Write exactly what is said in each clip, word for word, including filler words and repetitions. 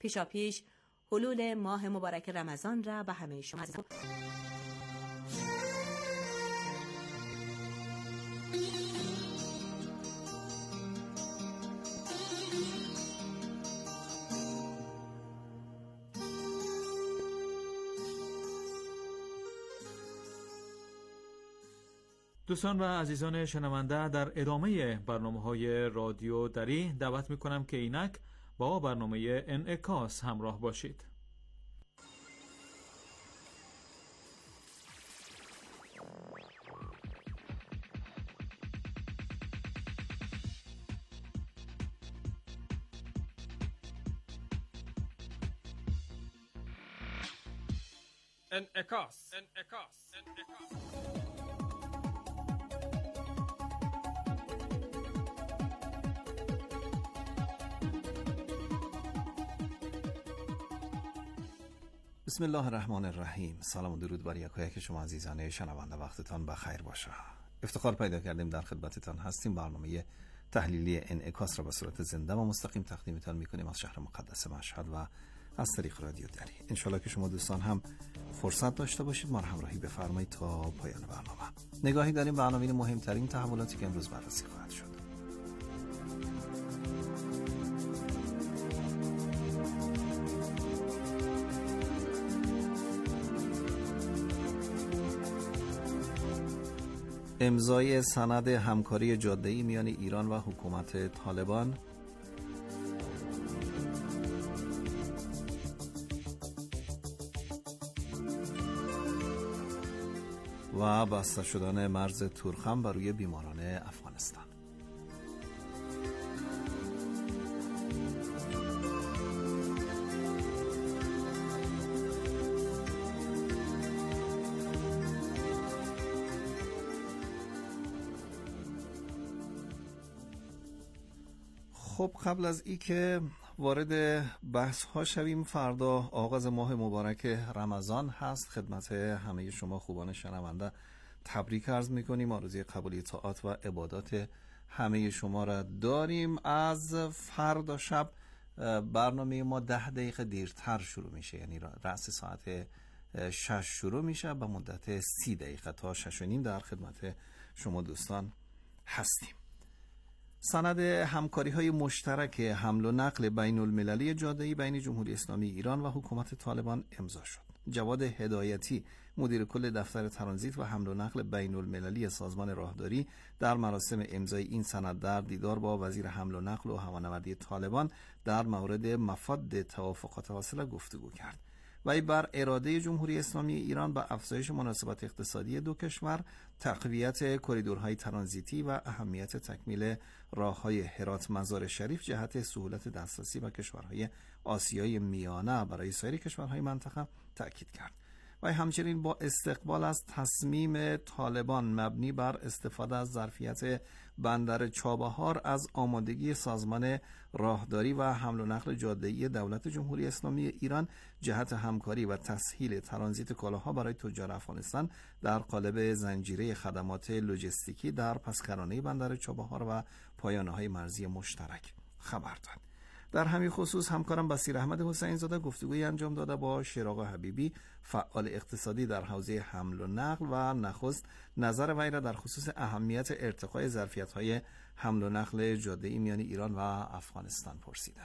پیشا پیش حلول ماه مبارک رمضان را به همه شما عزیزان دوستان و عزیزان شنونده، در ادامه برنامه‌های رادیو دری دعوت می‌کنم که اینک با برنامه انعکاس همراه باشید. انعکاس انعکاس انعکاس بسم الله الرحمن الرحیم. سلام و درود بر یکایک شما عزیزان شنونده، وقتتان بخیر باشه. افتخار پیدا کردیم در خدمتتان هستیم. برنامه تحلیلی انعکاس را به صورت زنده و مستقیم تقدیمتان میکنیم از شهر مقدس مشهد و از طریق رادیو دری. انشالله که شما دوستان هم فرصت داشته باشید ما را همراهی بفرمایید تا پایان برنامه. نگاهی داریم به عناوین مهمترین تحولاتی که امروز بررسی خواهد شد. امضای سند همکاری جاده‌ای میان ایران و حکومت طالبان، و بسته شدن مرز تورخم بر روی بیماران افغانستان. خب قبل از ای که وارد بحث ها شویم، فردا آغاز ماه مبارک رمضان هست. خدمت همه شما خوبان شنونده تبریک عرض میکنیم. آرزوی قبولی طاعات و عبادات همه شما را داریم. از فردا شب برنامه ما ده دقیقه دیرتر شروع میشه، یعنی رأس ساعت شش شروع میشه به مدت سی دقیقه تا شش و نیم در خدمت شما دوستان هستیم. سند همکاری های مشترک حمل و نقل بین المللی جاده‌ای بین جمهوری اسلامی ایران و حکومت طالبان امضا شد. جواد هدایتی، مدیر کل دفتر ترانزیت و حمل و نقل بین المللی سازمان راهداری، در مراسم امضای این سند در دیدار با وزیر حمل و نقل و هوانوردی طالبان در مورد مفاد توافقات حاصله گفتگو کرد. وی بر اراده جمهوری اسلامی ایران به افزایش مناسبات اقتصادی دو کشور، تقویت کریدورهای ترانزیتی و اهمیت تکمیل راههای هرات مزار شریف جهت سهولت دسترسی به کشورهای آسیای میانه برای سایر کشورهای منطقه تأکید کرد. و همچنین با استقبال از تصمیم طالبان مبنی بر استفاده از ظرفیت بندر چابهار از آمادگی سازمان راهداری و حمل و نقل جاده‌ای دولت جمهوری اسلامی ایران جهت همکاری و تسهیل ترانزیت کالاها برای تجار افغانستان در قالب زنجیره خدمات لوجستیکی در پسکرانه بندر چابهار و پایانه‌های مرزی مشترک خبر داد. در همین خصوص همکارم بصیر احمد حسین زاده گفتگویی انجام داده با شیراق حبیبی، فعال اقتصادی در حوزه حمل و نقل، و نخست نظر وی را در خصوص اهمیت ارتقای ظرفیت‌های حمل و نقل جاده‌ای میان ایران و افغانستان پرسیده.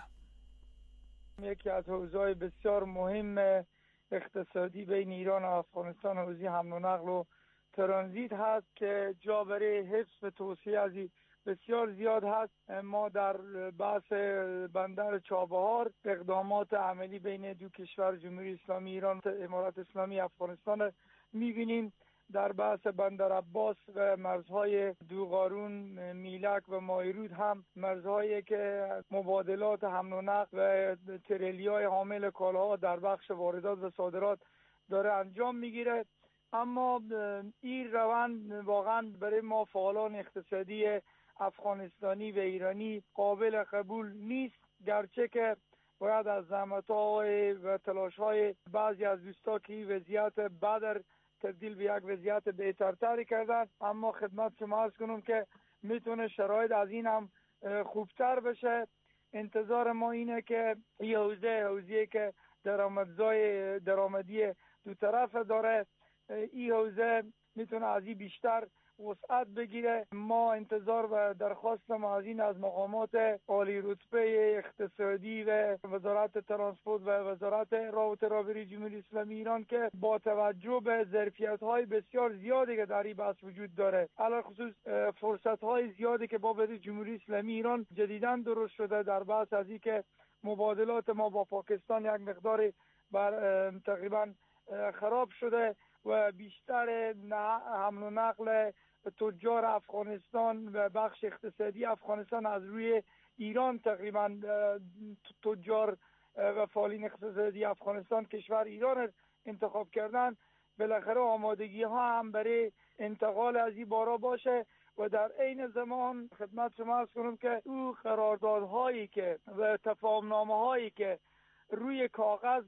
یکی از حوزه‌های بسیار مهم اقتصادی بین ایران و افغانستان حوزه حمل و نقل و ترانزیت هست که جا برای حفظ و توسعه از بسیار زیاد هست. ما در بحث بندر چابهار اقدامات عملی بین دو کشور جمهوری اسلامی ایران و امارات اسلامی افغانستان می‌بینیم. در بحث بندر عباس و مرزهای دوغارون، میلک و مایرود هم مرزهایی که مبادلات حمل و نقل و تریلی‌های حامل کالاها در بخش واردات و صادرات داره انجام میگیره. اما این روند واقعا برای ما فعالان اقتصادی افغانستانی و ایرانی قابل قبول نیست، گرچه که باید از زحمت‌های و تلاش‌های بعضی از دوستا که وضعیت بدر تبدیل به یک وضعیت بهترتری کردن، اما خدمت شما عرض کنم که میتونه شرایط از این هم خوبتر بشه. انتظار ما اینه که این حوزه حوزه‌ای که درآمدزای درآمدی دو طرف داره، این حوزه میتونه از این بیشتر وسعت بگیره. ما انتظار و درخواست ما از این از مقامات عالی رتبه اقتصادی و وزارت ترانسپورت و وزارت رابطه رابری جمهوری اسلامی ایران که با توجه به ظرفیت‌های بسیار زیادی که در این بحث وجود داره، علاوه خصوص فرصت‌های زیادی که بابت جمهوری اسلامی ایران جدیداً درست شده در بحث از این که مبادلات ما با پاکستان یک مقدار بر تقریبا خراب شده و بیشتر حمل و نقل تجار افغانستان و بخش اقتصادی افغانستان از روی ایران، تقریبا تجار و فعالین اقتصادی افغانستان کشور ایران انتخاب کردن. بالاخره آمادگی ها هم برای انتقال از این بارا باشه و در عین زمان خدمت شما عرض کنم که او قراردادهایی که و تفاهمنامه هایی که روی کاغذ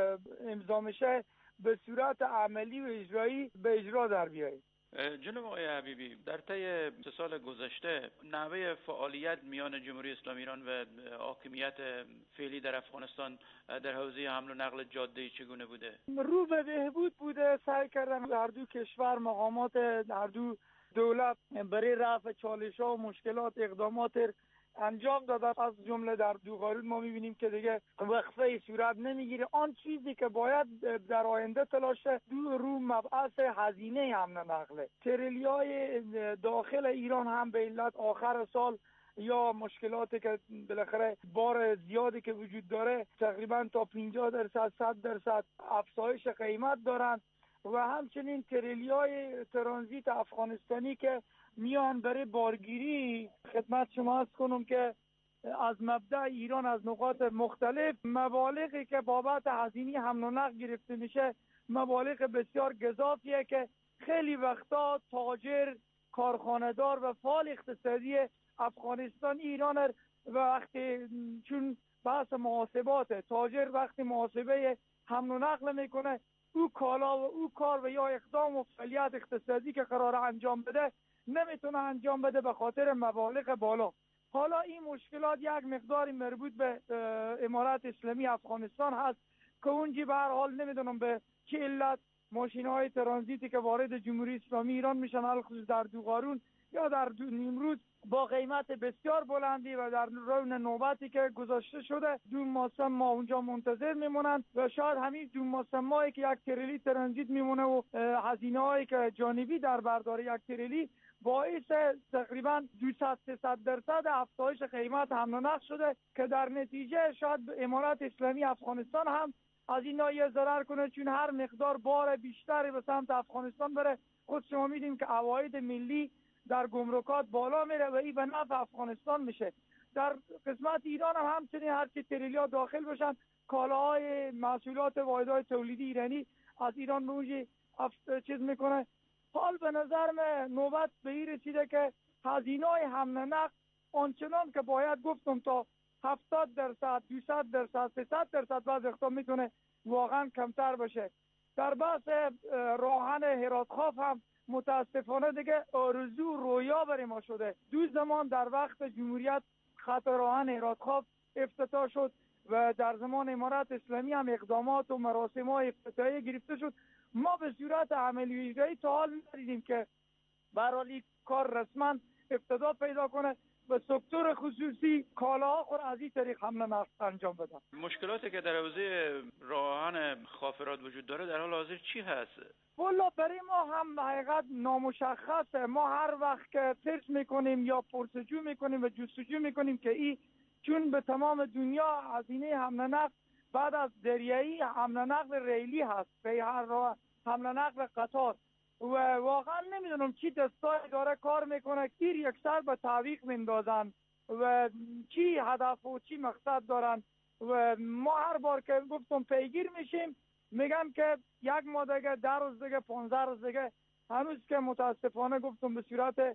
امضا میشه به صورت عملی و اجرایی به اجرا در بیایید. جناب آقای حبیبی، در طی سه سال گذشته نحوه فعالیت میان جمهوری اسلامی ایران و حاکمیت فعلی در افغانستان در حوزه حمل و نقل جاده‌ای چگونه بوده؟ رو به بهبود بوده. سعی کردن هر دو کشور، مقامات هر دو دولت برای رفع چالش‌ها و مشکلات اقدامات انجام دادن. از جمله در دوغارون ما می‌بینیم که دیگه وقفه صورت نمیگیره. آن چیزی که باید در آینده تلاش دو رو مبحث هزینه حمل و نقل، تریلیای داخل ایران هم به علت آخر سال یا مشکلاتی که بالاخره بار زیادی که وجود داره تقریبا تا پنجاه درصد صد درصد افزایش قیمت دارن و همچنین تریلیای ترانزیت افغانستانی که میان برای بارگیری. خدمت شما عرض کنم که از مبدأ ایران از نقاط مختلف مبالغی که بابت هزینه حمل و نقل گرفته میشه مبالغ بسیار گزافیه که خیلی وقتا تاجر، کارخانه‌دار و فعال اقتصادی افغانستان ایران و وقتی چون بحث محاسبات تاجر وقتی محاسبه حمل و نقل میکنه او کالا و او کار و یا اقدام و فعالیت اقتصادی که قرار انجام بده نمیتونه انجام بده به خاطر مبالغ بالا. حالا این مشکلات یک مقداری مربوط به امارت اسلامی افغانستان هست که اونجی به هر حال نمیدونم به چه علت ماشین‌های ترانزیتی که وارد جمهوری اسلامی ایران میشن الخصوص در دوغارون یا در دو نیمروز با قیمت بسیار بلندی و در رون نوبتی که گذاشته شده دو ماه ما اونجا منتظر میمونن و شاید همین دو ماه که یک تریلی ترانزیت میمونه و هزینه‌هایی که جانبی در بردار یک تریلی باعث تقریبا دویست سیصد درصد افزایش قیمت حمل و نقل شده که در نتیجه شاید امارت اسلامی افغانستان هم از این ناحیه ضرر کنه، چون هر مقدار بار بیشتری به سمت افغانستان بره خود شما میدیم که عواید ملی در گمرکات بالا میره و این به نفع افغانستان میشه. در قسمت ایران هم همچنین هر چه تریلیا داخل بشن کالاهای محصولات واحدهای تولیدی ایرانی از ایران روزی چیز میکنه. حال به نظر من نوبت به این رسیده که هزینه‌های حمل و نقل آنچنان که باید گفتم تا هفتاد درصد، دویست درصد، سیصد درصد بعض وقتا میتونه واقعا کمتر بشه. در بحث راهن هرات خاف هم متاسفانه دیگه آرزو رویا برای ما شده. دو زمان در وقت جمهوریت خط راهن هرات خاف افتتاح شد و در زمان امارت اسلامی هم اقدامات و مراسم‌های افتتاحیه گرفته شد. ما به صورت عملی اجرایی تا حال ندیدیم که برای کار رسما ابتدا پیدا کنه و سکتور خصوصی کالاها خود از این طریق حمل و نقل انجام بدن. مشکلاتی که در حوزه راهن خافرات وجود داره در حال حاضر چی هست؟ والا برای ما هم حقیقت نامشخصه. ما هر وقت که سرچ میکنیم یا پرسجو میکنیم و جستجو میکنیم که این چون به تمام دنیا هزینه حمل و نقل بعد از دریایی حمل و نقل ریلی هست به هر راه حمل و نقل قطار و واقعا نمیدونم چی دستای داره کار میکنه تیر یکسر به تعویق میندازن و چی هدف و چی مقصد دارن و ما هر بار که گفتم پیگیر میشیم میگن که یک ماه دیگه، ده روز دیگه، پانزده روز دیگه، هنوز که متاسفانه گفتم به صورت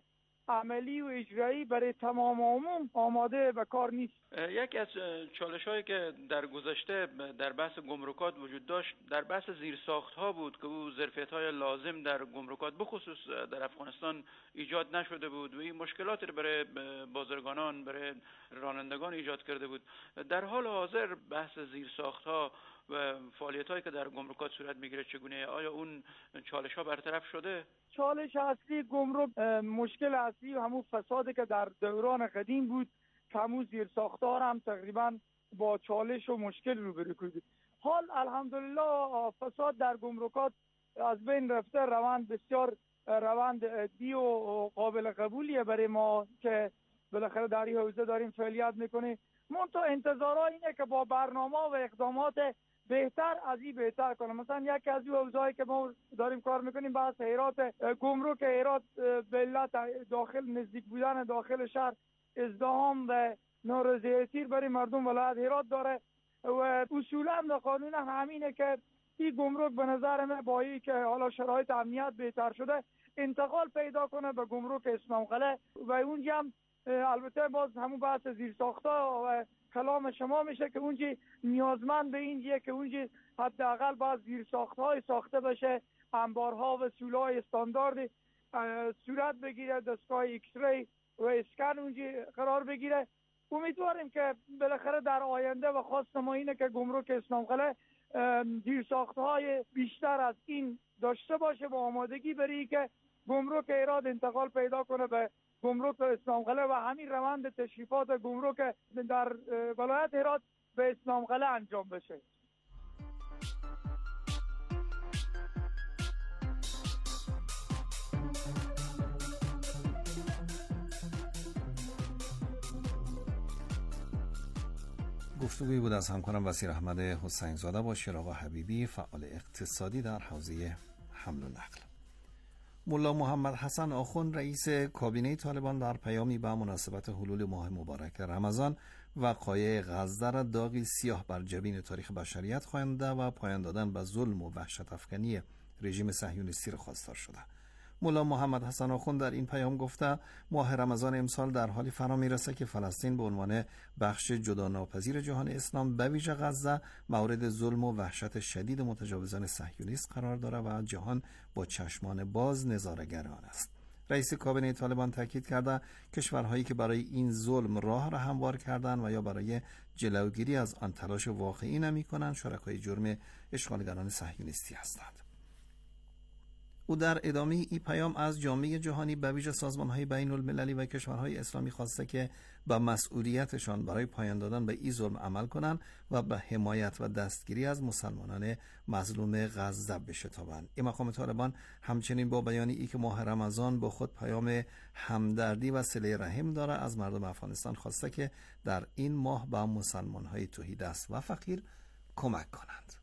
عملی و اجرایی برای تمام عموم آماده به کار نیست. یکی از چالش هایی که در گذشته در بحث گمرکات وجود داشت در بحث زیرساخت ها بود که او ظرفیت های لازم در گمرکات بخصوص در افغانستان ایجاد نشده بود و این مشکلاتی رو برای بازرگانان، برای رانندگان ایجاد کرده بود. در حال حاضر بحث زیرساخت ها و فعالیت هایی که در گمرکات صورت میگیره چگونه؟ آیا اون چالش ها برطرف شده؟ چالش اصلی گمرک، مشکل اصلی همون فسادی که در دوران قدیم بود، همون زیرساخت‌ها هم تقریبا با چالش و مشکل روبرو بود. حال الحمدلله فساد در گمرکات از بین رفته، روند بسیار روند عادی و قابل قبولیه برای ما که بالاخره در این حوزه داریم فعالیت میکنیم. منتها انتظارها اینه که با برنامه و اقدامات بهتر از این بهتر کنه. مثلا یکی از حوزه‌ای که ما داریم کار میکنیم بحث هرات گمرک هرات به علت داخل نزدیک بودن داخل شهر ازدحام و نارضایتی برای مردم ولایت هرات داره و اصولا در قانون همینه که این گمرک به نظر من با این که حالا شرایط امنیت بهتر شده انتقال پیدا کنه به گمرک اسلام قلعه و اونجا هم البته باز همون بحث زیرساخت‌ها و کلام شما میشه که اونجا نیازمند به اینجیه که اونجا حداقل باز زیرساخت‌های ساخته بشه، انبارها و سولای استاندارد صورت بگیره، دستگاه ایکس ری و اسکن اونجا قرار بگیره. امیدواریم که بالاخره در آینده و خواست ما اینه که گمرک اسلام قلعه زیرساخت‌های بیشتر از این داشته باشه با آمادگی برای که گمرک هرات انتقال پیدا کنه به گمرک اسلام قلعه و همین روند تشریفات گمرک در ولایت هرات به اسلام قلعه انجام بشه. گفتگویی بود از همکارم وسیر احمد حسین زاده با شیراق حبیبی، فعال اقتصادی در حوزه حمل و نقل. ملا محمد حسن آخوند رئیس کابینه طالبان در پیامی به مناسبت حلول ماه مبارک رمضان وقایع غزه را داغی سیاه بر جبین تاریخ بشریت خوانده و پایان دادن به ظلم و وحشت افکنی رژیم صهیونیستی را خواستار شده. ملا محمد حسن آخوند در این پیام گفته ماه رمضان امسال در حالی فرا میرسه که فلسطین به عنوان بخش جدا ناپذیر جهان اسلام به ویژه غزه مورد ظلم و وحشت شدید متجاوزان صهیونیست قرار داره و جهان با چشمان باز نظاره‌گر آن است. رئیس کابینه طالبان تاکید کرده کشورهایی که برای این ظلم راه را هموار کردند و یا برای جلوگیری از آن تلاش واقعی نمی‌کنند شرکای جرم اشغالگران صهیونیستی هستند. او در ادامه این پیام از جامعه جهانی به ویژه سازمان‌های بین‌المللی و کشورهای اسلامی خواسته که به مسئولیتشان برای پایان دادن به این ظلم عمل کنند و به حمایت و دستگیری از مسلمانان مظلوم غزه بشتابند. این مقام طالبان همچنین با بیانی ای که ماه رمضان با خود پیام همدردی و صله رحم داره از مردم افغانستان خواسته که در این ماه به مسلمان‌های تهیدست و فقیر کمک کنند.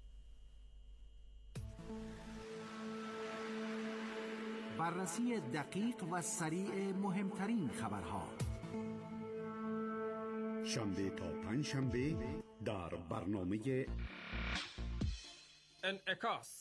بررسی دقیق و سریع مهمترین خبرها شنبه تا پنج شنبه در برنامه انعکاس.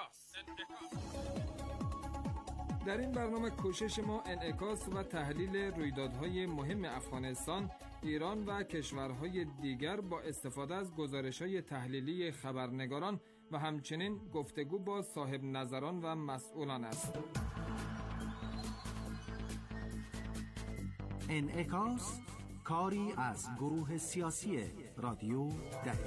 در این برنامه کوشش ما انعکاس و تحلیل رویدادهای مهم افغانستان، ایران و کشورهای دیگر با استفاده از گزارش‌های تحلیلی خبرنگاران و همچنین گفتگو با صاحب نظران و مسئولان است. انعکاس کاری از گروه سیاسی رادیو دری.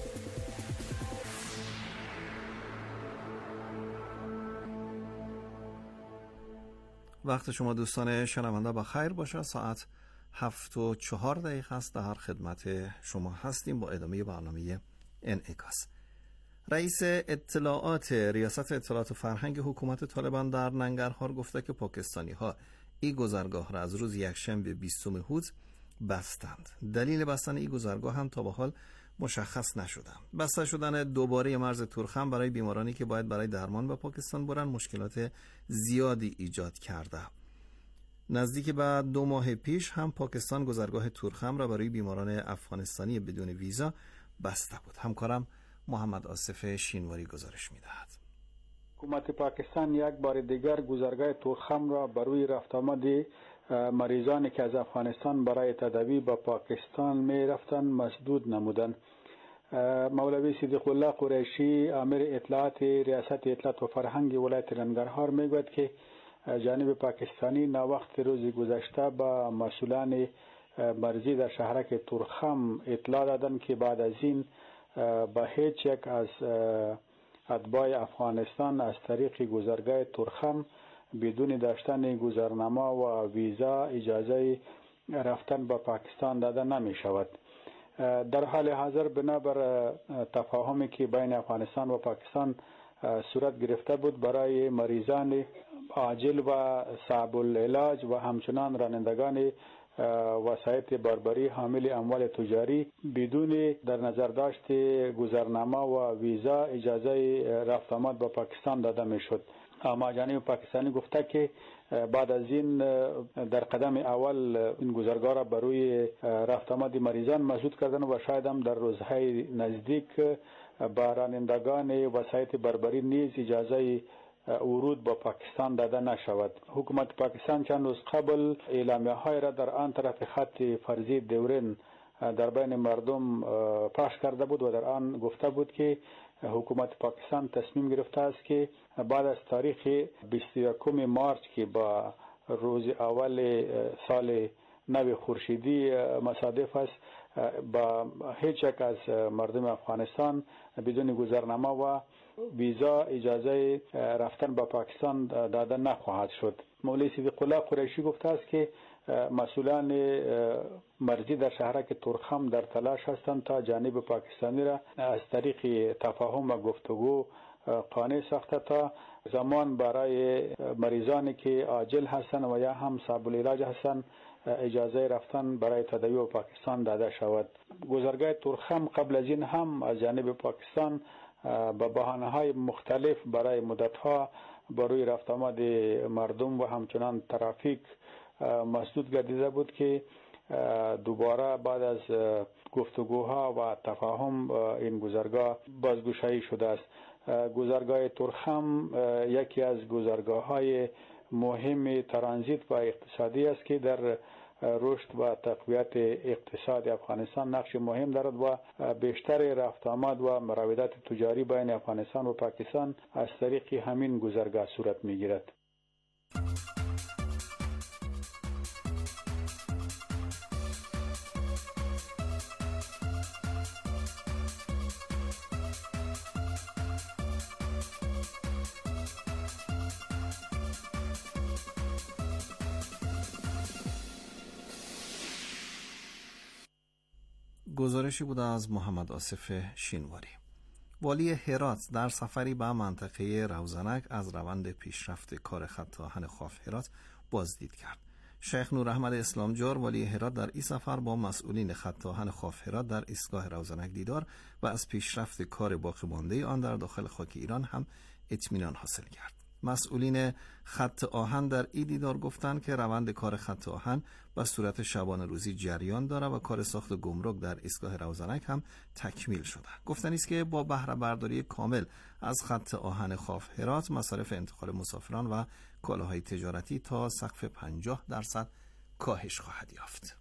وقت شما دوستان شنونده با خیر باشه. ساعت هفت و چهار دقیقه است. در خدمت شما هستیم با ادامه برنامه انعکاس. رئیس اطلاعات ریاست اطلاعات و فرهنگ حکومت طالبان در ننگرهار گفته که پاکستانی ها این گذرگاه را از روز یکشنبه بیستم هوت بستند. دلیل بستن این گذرگاه هم تا به حال مشخص نشده. بسته شدن دوباره مرز تورخم برای بیمارانی که باید برای درمان به پاکستان برن مشکلات زیادی ایجاد کرده. نزدیک به دو ماه پیش هم پاکستان گذرگاه تورخم را برای بیماران افغانستانی بدون ویزا بسته بود. همکارم محمد آصف شینواری گزارش می‌دهد. حکومت پاکستان یک بار دیگر گذرگاه تورخم را بر روی رفت آمد مریضانی که از افغانستان برای تداوی به پاکستان می رفتند مسدود نمودند. مولوی صدیق الله قریشی امیر اطلاعات ریاست اطلاعات و فرهنگ ولایت ننگرهار میگوید که جانب پاکستانی ناوقت روز گذشته به مسئولان مرزی در شهرک تورخم اطلاع دادند که بعد از این به هیچ یک از اتباع افغانستان از طریق گذرگاه تورخم بدون داشتن گذرنامه و ویزا اجازه رفتن به پاکستان داده نمی شود. در حال حاضر بنابر تفاهمی که بین افغانستان و پاکستان صورت گرفته بود، برای مریضان عاجل و صعب العلاج و همچنان رانندگان وسایط باربری حامل اموال تجاری بدون در نظر داشت گذرنامه و ویزا اجازه رفت آمد به پاکستان داده می شد. اما جانب پاکستانی گفته که بعد از این در قدم اول این گذرگاه را بروی رفت آمد مریضان مسدود کردن و شاید هم در روزهای نزدیک به رانندگان وسایط باربری نیز اجازه ورود به پاکستان داده نشود. حکومت پاکستان چند روز قبل اعلامیه های را در آن طرف خط فرضی دورین در بین مردم پخش کرده بود و در آن گفته بود که حکومت پاکستان تصمیم گرفته است که بعد از تاریخ بیست و یکم مارچ که با روز اول سال نو خورشیدی مصادف است، با هیچ یک از مردم افغانستان بدون گذرنامه و ویزا اجازه رفتن به پاکستان داده نخواهد شد. مولوی صدیق الله قریشی گفته است که مسئولان مرزی در شهرک تورخم در تلاش هستند تا جانب پاکستانی را از طریق تفاهم و گفتگو قانع ساخته تا زمان برای مریضانی که عاجل هستند و یا هم صعب العلاج هستند اجازه رفتن برای تداوی به پاکستان داده شود. گذرگاه تورخم قبل از این هم از جانب پاکستان با بهانه‌های مختلف برای مدت‌ها بروی رفت آمد مردم و همچنان ترافیک مسدود گردیده بود که دوباره بعد از گفتگوها و تفاهم این گذرگاه بازگشایی شده است. گذرگاه تورخم یکی از گذرگاه‌های مهم ترانزیت و اقتصادی است که در رشد و تقویت اقتصاد افغانستان نقش مهم دارد و بیشتر رفت آمد و مراودات تجاری بین افغانستان و پاکستان از طریق همین گذرگاه صورت می‌گیرد. گزارشی بود از محمد آصف شینواری. والی هرات در سفری به منطقه روزنک از روند پیشرفت کار خط آهن خاف هرات بازدید کرد. شیخ نور احمد اسلامجار والی هرات در این سفر با مسئولین خط آهن خاف هرات در ایستگاه روزنک دیدار و از پیشرفت کار باقی مانده آن در داخل خاک ایران هم اطمینان حاصل کرد. مسئولین خط آهن در این دیدار گفتند که روند کار خط آهن به صورت شبانه روزی جریان دارد و کار ساخت گمرک در ایستگاه روزنک هم تکمیل شده. گفتنی است که با بهره برداری کامل از خط آهن خاف هرات مصارف انتقال مسافران و کالاهای تجارتی تا سقف پنجاه درصد کاهش خواهد یافت.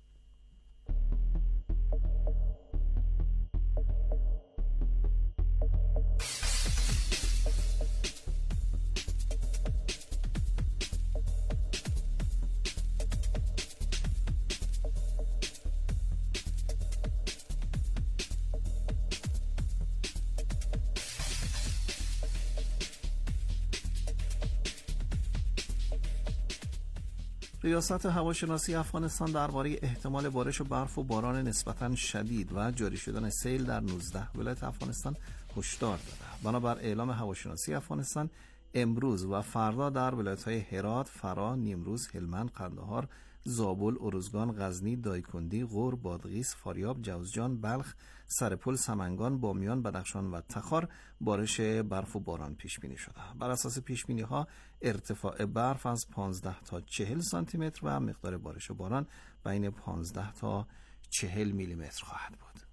ریاست هواشناسی افغانستان درباره احتمال بارش و برف و باران نسبتاً شدید و جاری شدن سیل در نوزده ولایت افغانستان هشدار داده. بنابر اعلام هواشناسی افغانستان امروز و فردا در ولایت‌های هرات، فرا، نیمروز، هلمند، قندهار، زابل، ارزگان، غزنی، دایکندی، غور، بادغیس، فاریاب، جوزجان، بلخ، سرپل، سمنگان، بامیان، بدخشان و تخار بارش برف و باران پیش بینی شده. بر اساس پیش بینی ها ارتفاع برف از پانزده تا چهل سانتی متر و مقدار بارش و باران بین پانزده تا چهل میلی متر خواهد بود.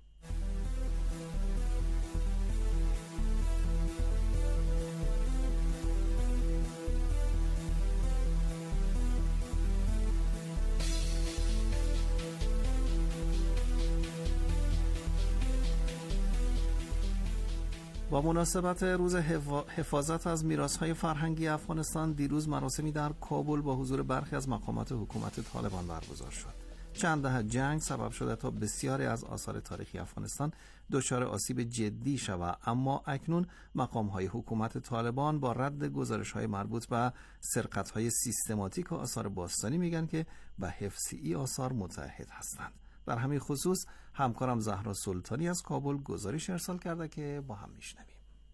با مناسبت روز حفاظت از میراث‌های فرهنگی افغانستان دیروز مراسمی در کابل با حضور برخی از مقامات حکومت طالبان برگزار شد. چند دهه جنگ سبب شده تا بسیاری از آثار تاریخی افغانستان دچار آسیب جدی شود، اما اکنون مقام‌های حکومت طالبان با رد گزارش‌های مربوط به سرقت‌های سیستماتیک آثار باستانی میگن که به حفظ این آثار متعهد هستند. در همین خصوص همکارم زهرا سلطانی از کابل گزارش ارسال کرده که با هم میشنویم.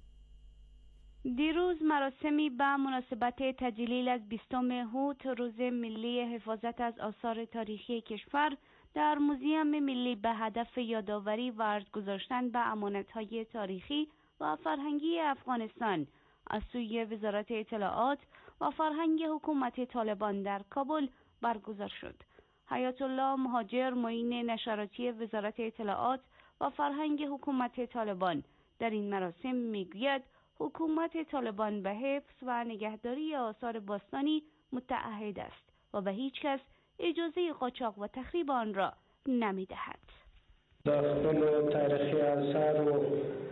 دیروز مراسمی به مناسبت تجلیل از بیستم هوت روز ملی حفاظت از آثار تاریخی کشور در موزیم ملی به هدف یادآوری و ارج گذاشتن به امانت‌های تاریخی و فرهنگی افغانستان از سوی وزارت اطلاعات و فرهنگ حکومت طالبان در کابل برگزار شد. حیات الله مهاجر، معین نشراتی وزارت اطلاعات و فرهنگ حکومت طالبان در این مراسم میگوید حکومت طالبان به حفظ و نگهداری آثار باستانی متعهد است و به هیچ کس اجازه قاچاق و تخریب آن را نمی‌دهد. داخل تاریخی آثار و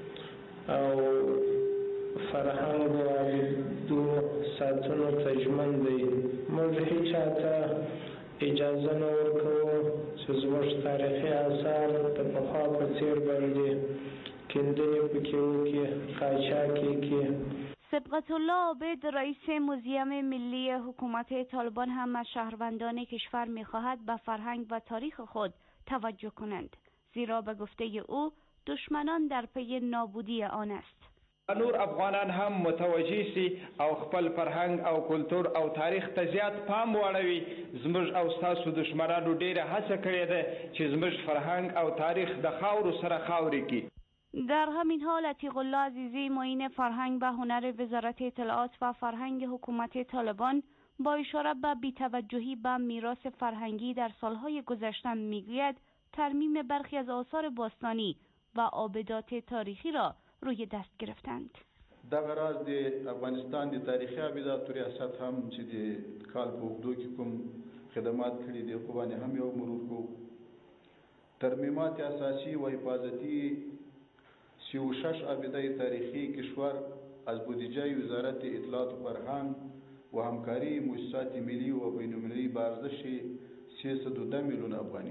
فرهنگ و دو ساتونو تجمن دی موږ هیڅ چاته اجازه نه ورکوو چې زموږ تاریخي آثار د پخوا په څېر باندې کیندنې پکې وکړي، قاچاق یې کړي. سبقت الله عابد رئیس موزیم ملی حکومت طالبان هم از شهروندان کشور می‌خواهد به فرهنگ و تاریخ خود توجه کنند، زیرا به گفته او دشمنان در پی نابودی آن است. نور افغانان هم متوجه سي او خپل فرهنګ او کلتور او تاریخ ته زیات پام وړوي. زموږ او تاسو دشمنانو ډیره هڅه کړې ده چې زموږ فرهنګ او تاریخ د خاورو سره خاوري کړي. در همین حال عتیق الله عزیزی معین فرهنگ و هنر وزارت اطلاعات و فرهنگ حکومت طالبان با اشاره به بی‌توجهی به میراث فرهنگی در سالهای گذشته میگوید ترمیم برخی از آثار باستانی و آبدات تاریخی را روی دست گرفتند. دغه راز د افغانستان د تاریخي آبداتو ریاست هم چې د کال په اوږدو کې کوم خدمات کړي دي خو باندې هم یو مرور کو. ترمیمات اساسی و حفاظتی سی و شش آبدای تاریخی کشور از بودجه وزارت اطلاعات و فرهنگ و همکاری مؤسسات ملی و بین‌المللی به ارزش سیصد و ده میلیون افغانی.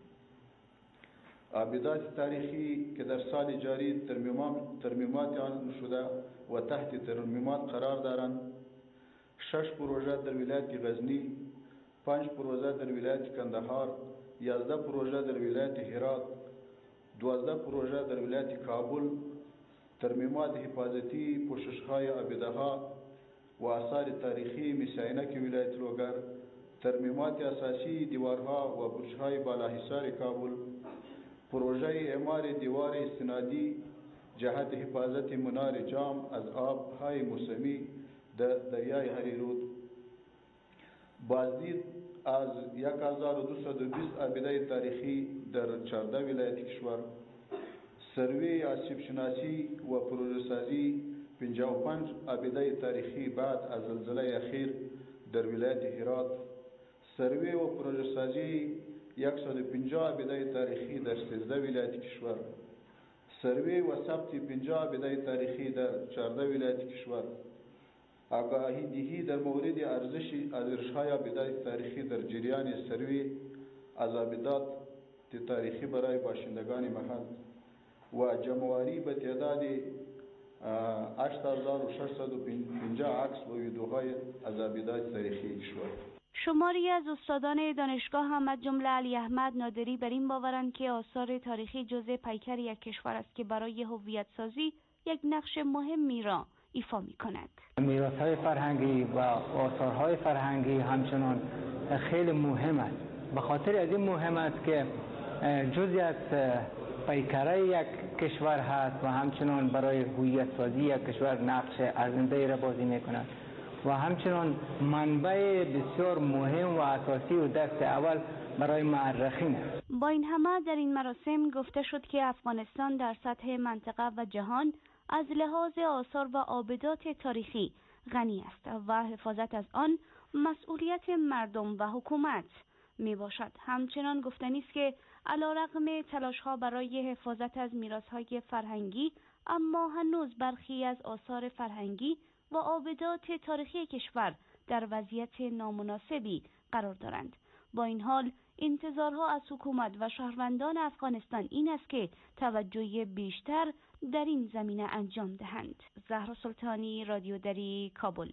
آبدات تاریخی که در سال جاری ترمیمات آن شده و تحت ترمیمات قرار دارند، شش پروژه در ولایت غزنی، پنج پروژه در ولایت کندهار، یازده پروژه در ولایت هرات، دوازده پروژه در ولایت کابل، ترمیمات حفاظتی پوشش‌های آبده‌ها و آثار تاریخی مثل ولایت لوگر، ترمیمات اساسی دیوارها و برج‌های بالاحصار کابل، پروژه اعمار دیوار استنادی جهت حفاظت منار جام از آب‌های موسمی در دریای هریرود، بازدید از یک هزار و دویست و بیست آبدای تاریخی در چهارده ولایت کشور، سروی آسیب شناسی و پروژه سازی پنجاه و پنج آبدای تاریخی بعد از زلزله اخیر در ولایت هرات، سروی و پروژه سازی صد و پنجاه آبدای تاریخی در سیزده ولایت کشور، سروی و ثبت پنجاه آبدای تاریخی در چهارده ولایت کشور، آگاهی دهی در مورد ارزش ارزش‌های آبدات تاریخی در جریان سروی از آبدات تاریخی برای باشندگان محل و جمع‌آوری به تعداد هشت هزار و ششصد و پنجاه عکس و ویدیوهای از آبدات تاریخی کشور. شماری از استادان دانشگاه هم از جمله علی احمد نادری بر این باورند که آثار تاریخی جزء پیکر یک کشور است که برای هویت سازی یک نقش مهمی را ایفا می کند. میراث‌های فرهنگی و آثارهای فرهنگی همچنان خیلی مهم است. به خاطر از این مهم است که جزئی از پیکره یک کشور هست و همچنان برای هویت سازی یک کشور نقش ارزنده را بازی می کند و همچنان منبع بسیار مهم و اساسی و دست اول برای مورخین است. با این همه در این مراسم گفته شد که افغانستان در سطح منطقه و جهان از لحاظ آثار و آبدات تاریخی غنی است و حفاظت از آن مسئولیت مردم و حکومت می باشد. همچنان گفتنی است که علیرغم تلاش‌ها برای حفاظت از میراث‌های فرهنگی اما هنوز برخی از آثار فرهنگی و آبدات تاریخی کشور در وضعیت نامناسبی قرار دارند. با این حال انتظارها از حکومت و شهروندان افغانستان این است که توجه بیشتر در این زمینه انجام دهند. زهرا سلطانی، رادیو دری، کابل.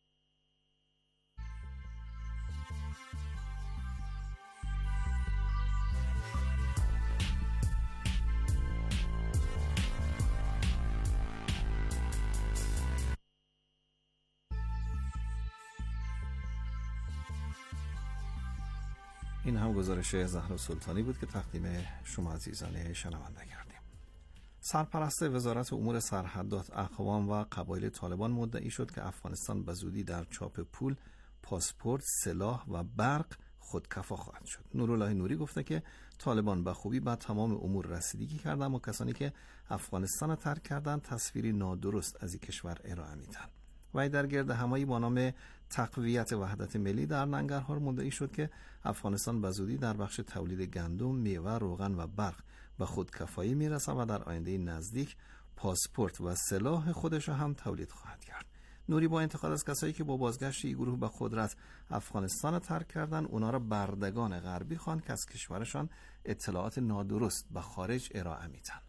این هم گزارش زهرا سلطانی بود که تقدیم شما عزیزان شنونده کردیم. سرپرست وزارت امور سرحدات، اقوام و قبایل طالبان مدعی شد که افغانستان به زودی در چاپ پول، پاسپورت، سلاح و برق خودکفا خواهد شد. نورالله نوری گفته که طالبان به خوبی به تمام امور رسیدگی کردند، اما کسانی که افغانستان ترک کردند تصویری نادرست از این کشور ارائه میدن. و در گرد همایی با نام تقویت وحدت ملی در ننگرهار مدعی شد که افغانستان به زودی در بخش تولید گندم، میوه، روغن و برق به خودکفایی میرسد و در آینده نزدیک پاسپورت و سلاح خودش را هم تولید خواهد کرد. نوری با انتقاد از کسایی که با بازگشت این گروه به قدرت افغانستان ترک کردن، اونا را بردگان غربی خواند که از کشورشان اطلاعات نادرست به خارج ارائه میدن.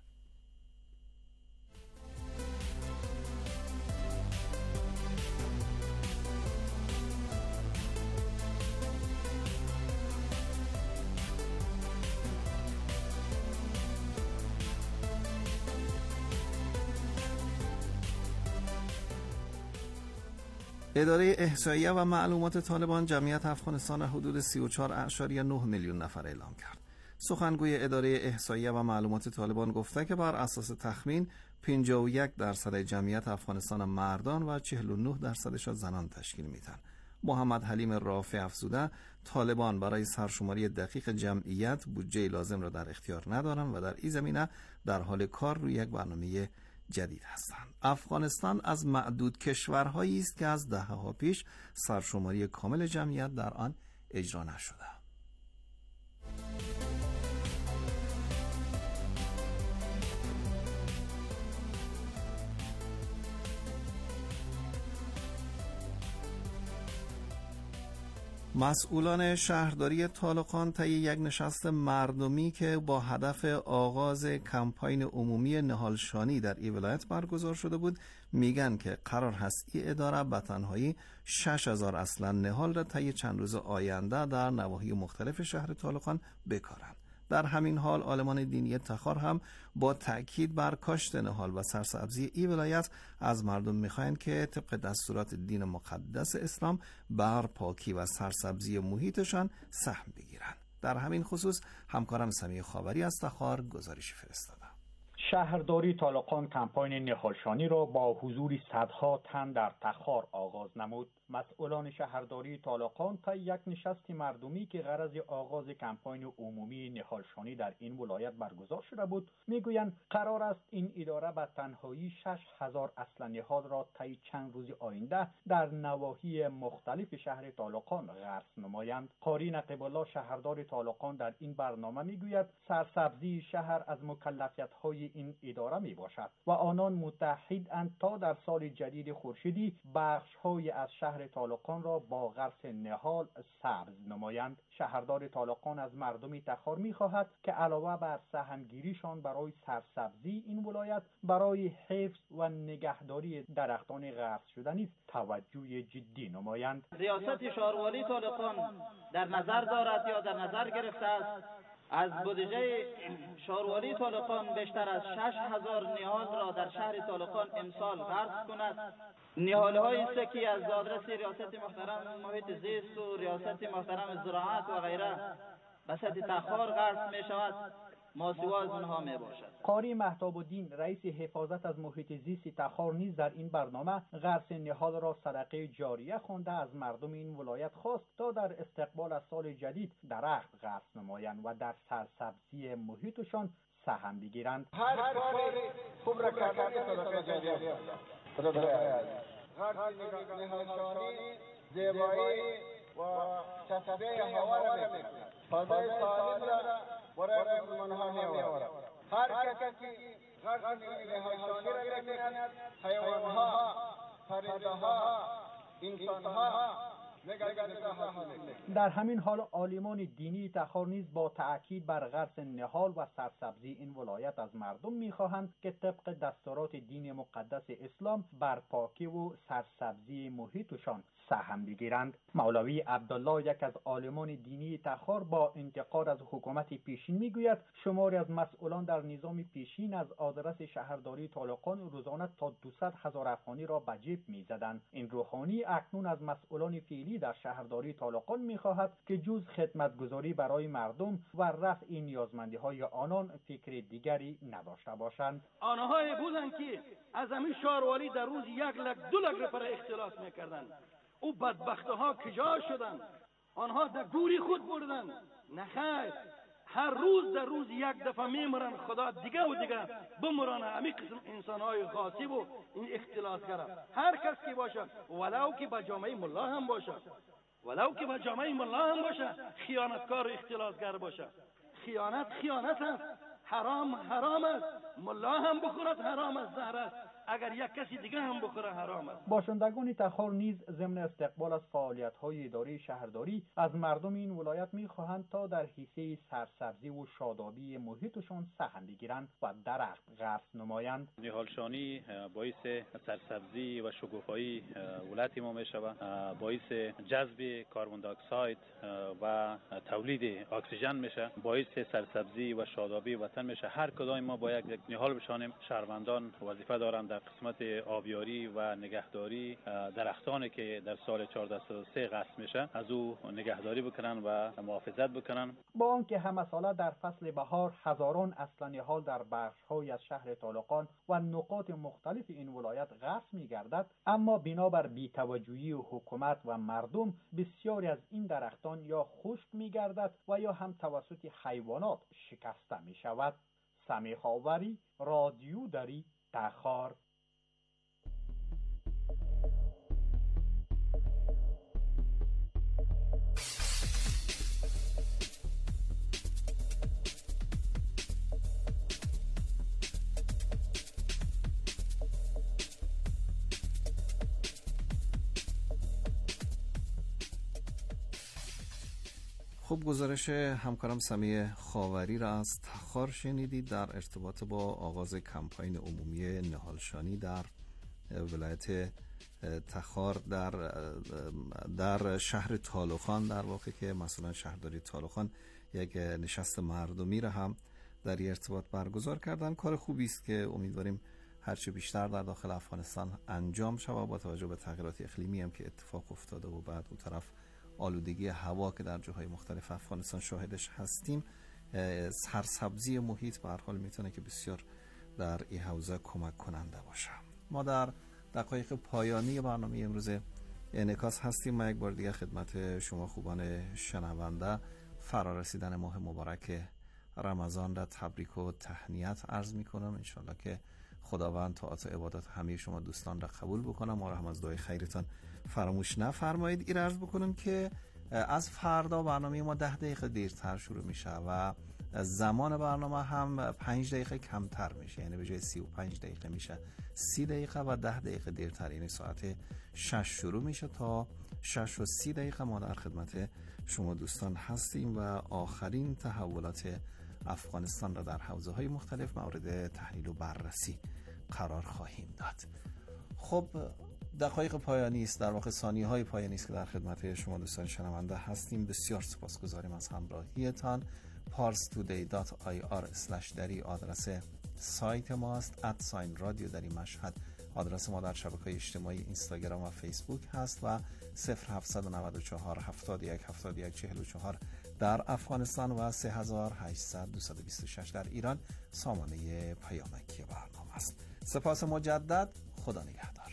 اداره احصایه و معلومات طالبان جمعیت افغانستان حدود سی و چهار اعشاریه نه میلیون نفر اعلام کرد. سخنگوی اداره احصایه و معلومات طالبان گفته که بر اساس تخمین پنجاه و یک درصد جمعیت افغانستان مردان و چهل و نه درصدش زنان تشکیل میدن. محمد حلیم رافع افزوده طالبان برای سرشماری دقیق جمعیت بودجه لازم را در اختیار ندارند و در این زمینه در حال کار روی یک برنامه جدید هستند. افغانستان از معدود کشورهایی است که از دهه‌ها پیش سرشماری کامل جمعیت در آن اجرا نشده. مسئولان شهرداری طالقان طی یک نشست مردمی که با هدف آغاز کمپاین عمومی نهالشانی در این ولایت برگزار شده بود میگن که قرار هست این اداره به تنهایی شش هزار اصلا نهال را طی چند روز آینده در نواحی مختلف شهر طالقان بکارند. در همین حال عالمان دینی تخار هم با تأکید بر کاشت نهال و سرسبزی این ولایت از مردم میخواهند که طبق دستورات دین مقدس اسلام بر پاکی و سرسبزی محیطشان سهم بگیرند. در همین خصوص همکارم سمیع خاوری از تخار گزارشی فرستاده. شهرداری طالقان کمپاین نهالشانی را با حضور صدها تن در تخار آغاز نمود. مسئولان شهرداری طالقان تا یک نشست مردمی که غرض آغاز کمپاین عمومی نهالشانی در این ولایت برگزار شده بود میگویند قرار است این اداره به تنهایی شش هزار اصل نهال را طی چند روز آینده در نواحی مختلف شهر طالقان غرس نمایند. قاری نقیب الله شهردار طالقان در این برنامه میگوید سرسبزی شهر از مکلفیت‌های این اداره می باشد و آنان متحدند تا در سال جدید خورشیدی بخش‌های از شهر طالقان را با غرس نهال سبز نمایند. شهردار طالقان از مردم تخار می‌خواهد که علاوه بر سهمگیریشان برای سرسبزی این ولایت برای حفظ و نگهداری درختان غرس شده نیز توجه جدی نمایند. ریاست شهروالی طالقان در نظر دارد یا در نظر گرفته است از بودجه شهروالی طالقان بیشتر از شش هزار نهال را در شهر طالقان امسال غرس کند. نهال‌های سکی از دادرس ریاست محترم محیط زیست و ریاست محترم زراعت و غیره به سطح تخار غرس می شود، ماسوا از اونها می باشد. قاری مهتاب الدین رئیس حفاظت از محیط زیست تخار نیز در این برنامه غرس نهال را صدقه جاریه خوانده از مردم این ولایت خواست تا در استقبال از سال جدید درخت غرس نمایند و در سرسبزی محیطشان سهم بگیرند. هر کاری خوب را کردن صدقه جاریه غرس نهالشانی زیبایی و تصفیه هوا را می‌کند. فضای سالم را برای مسلمان‌ها می‌آورد. هر کسی غرض نهالشانی را می‌کند حیوان‌ها، پرنده‌ها، انسان‌ها در همین حال عالمان دینی تخار نیز با تأکید بر غرس نهال و سرسبزی این ولایت از مردم می‌خواهند که طبق دستورات دین مقدس اسلام بر پاکی و سرسبزی محیطشان سهم بگیرند. مولوی عبدالله، یک از عالمان دینی تخار، با انتقاد از حکومت پیشین میگوید شماری از مسئولان در نظام پیشین از آدرس شهرداری طالقان روزانه تا دویست هزار افغانی را به جیب میزدند. این روحانی اکنون از مسئولان فعلی در شهرداری طالقان میخواهد که جز خدمتگزاری برای مردم و رفع نیازمندی‌های آنان فکر دیگری نداشته باشند. آنهایی بودند که از همین شهروالی در روز یک لک دو لک رپر اختلاس میکردند. او بدبختها کجا شدند؟ آنها در گوری خود بردند؟ نخیر، هر روز در روز یک دفعه میمرن. خدا دیگه و دیگه بمرانه همین قسم انسانهای غاصب و این اختلاسگر، هر کس که باشه، ولو که به جامعه ملا هم باشه، ولو که به جامعه ملا هم باشه، خیانتکار و اختلاسگر باشه. خیانت خیانت است، حرام حرام است. ملا هم بخورد حرام است، زهر است. اگر یک کسی دیگه هم بخوره حرام است. باشندگان تخار نیز ضمن استقبال از فعالیت‌های اداره شهرداری از مردم این ولایت می‌خواهند تا در حیطه سرسبزی و شادابی محیطشان سهم بگیرند و درخت غرس نمایند. نهالشانی باعث سرسبزی و شکوفایی ولایت ما می‌شود، باعث جذب کربن دی اکساید و تولید اکسیژن میشه، باعث سرسبزی و شادابی وطن میشه. هر کدام ما باید یک نهال بشانیم. شهروندان وظیفه دارند در قسمت آبیاری و نگهداری درختانی که در سال چهارده صد و سه قصد میشه از او نگهداری بکنن و محافظت بکنن. با آنکه همه ساله در فصل بهار هزاران اصل نهال در بخش‌های از شهر طالقان و نقاط مختلف این ولایت غرس می‌گردد، اما بنابر بی‌توجهی حکومت و مردم بسیاری از این درختان یا خشک می‌گردد و یا هم توسط حیوانات شکسته می‌شود. سمیح آوری، رادیو دری، تخار. خب، گزارش همکارم سمیح خاوری را از تخار شنیدید در ارتباط با آغاز کمپاین عمومی نهالشانی در ولایت تخار در در شهر طالقان، در واقع که مسئولان شهرداری طالقان یک نشست مردمی را هم در این ارتباط برگزار کردن. کار خوبی است که امیدواریم هرچه بیشتر در داخل افغانستان انجام شود، با توجه به تغییرات اقلیمی هم که اتفاق افتاده و بعد اون طرف آلودگی هوا که در جاهای مختلف افغانستان شاهدش هستیم. سرسبزی محیط به هر حال میتونه که بسیار در این حوزه کمک کننده باشه. ما در دقایق پایانی برنامه امروز انعکاس هستیم. ما یک بار دیگه خدمت شما خوبان شنونده فرارسیدن ماه مبارک رمضان را تبریک و تهنیت عرض میکنم. انشالله که خداوند طاعات و عبادات همه شما دوستان را قبول بکنم. ما را هم از دعای خیرتان فراموش نفرمایید. این عرض بکنم که از فردا برنامه ما ده دقیقه دیرتر شروع میشه و زمان برنامه هم پنج دقیقه کمتر میشه، یعنی به جای سی و پنج دقیقه میشه سی دقیقه و ده دقیقه دیرتر، یعنی ساعت شش شروع میشه تا شش و سی دقیقه ما در خدمت شما دوستان هستیم و آخرین تحولات افغانستان را در حوزه های مختلف مورد تحلیل و بررسی قرار خواهیم داد. خب، دقایق پایانی است، در واقع ثانیه های پایانی است که در خدمت شما دوستان شنونده هستیم. بسیار سپاسگزاریم از همراهیتان. پارس تودی دات آی آر اسلش دری آدرس سایت ماست. ادساین رادیو دری مشهد آدرس ما در شبکه‌های اجتماعی اینستاگرام و فیسبوک هست و صفر هفتصد و نود و چهار هفتاد و یک هفتاد و یک چهل و چهار در افغانستان و سه هزار و هشتصد دویست و بیست و شش در ایران سامانه پیامکی برنامه است. سپاس مجدد. خدا نگهدار.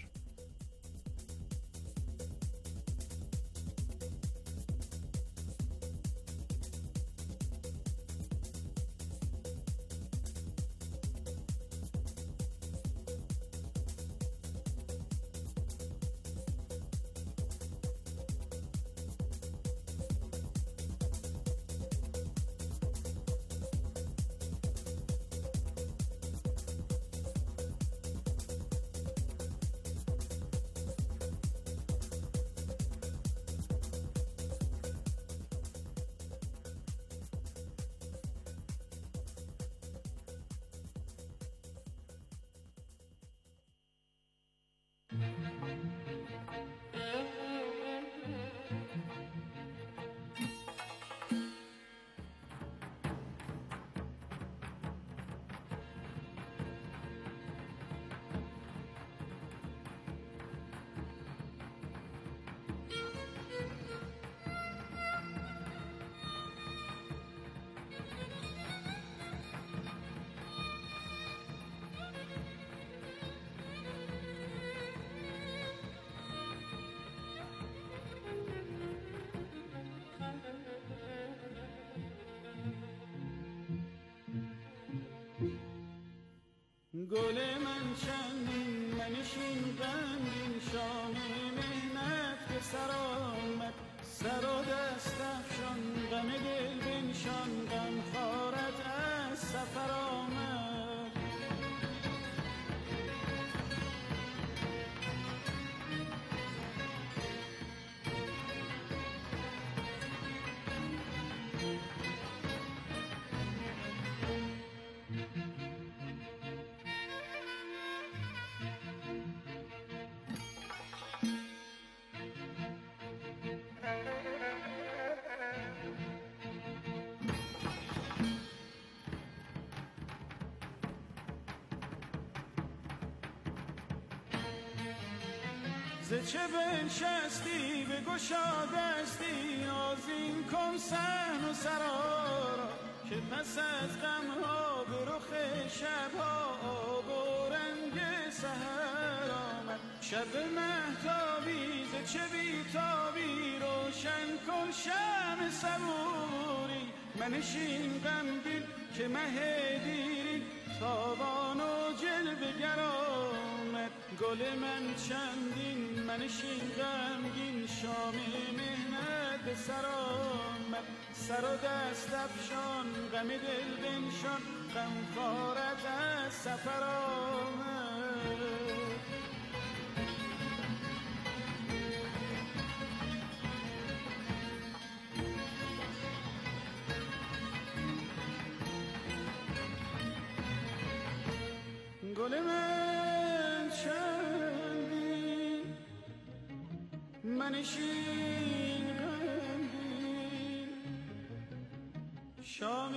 گل من چندین منشین غمگین شام مهنت به سر آمد سر و دست افشان غم دل بنشان غم خارت از سفر آمد ز چه بنشستی به گشادستی آذین کن صحن و سرا را که پس از غمها به رخ شبها آب و رنگ سحر آمد شب مهتابی ز چه بیتابی روشن کن شمع صبوری منشین غمگین که مه دیرین تابان و جلوه گر آمد گل من چندین منشین غمگین شام مهنت به سر آمد سر و دست افشان غم دل بنشان غم خارت از سفر آمد گل من چندین منشین غمگین شام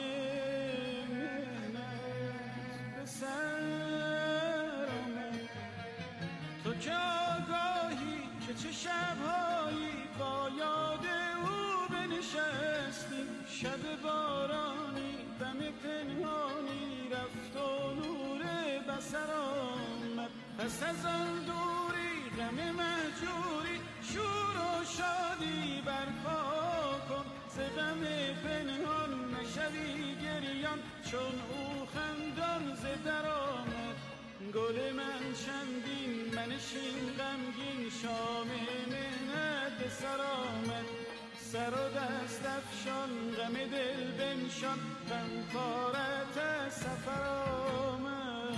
مهنت به سر آمد تو که آگاهی که چه شبهایی با یاد او بنشستی شب بارانی دم پنهانی رفت و نور بسر آمد پس از آن دوری غم مهجوری شور و شادی برپا کن ز غم پنهان نشوی گریان چون او خندان ز در آمد گل من چندین منشین غمگین شام مهنت به سر آمد سر و دست افشان غم دل بنشان غم خارت از سفر آمد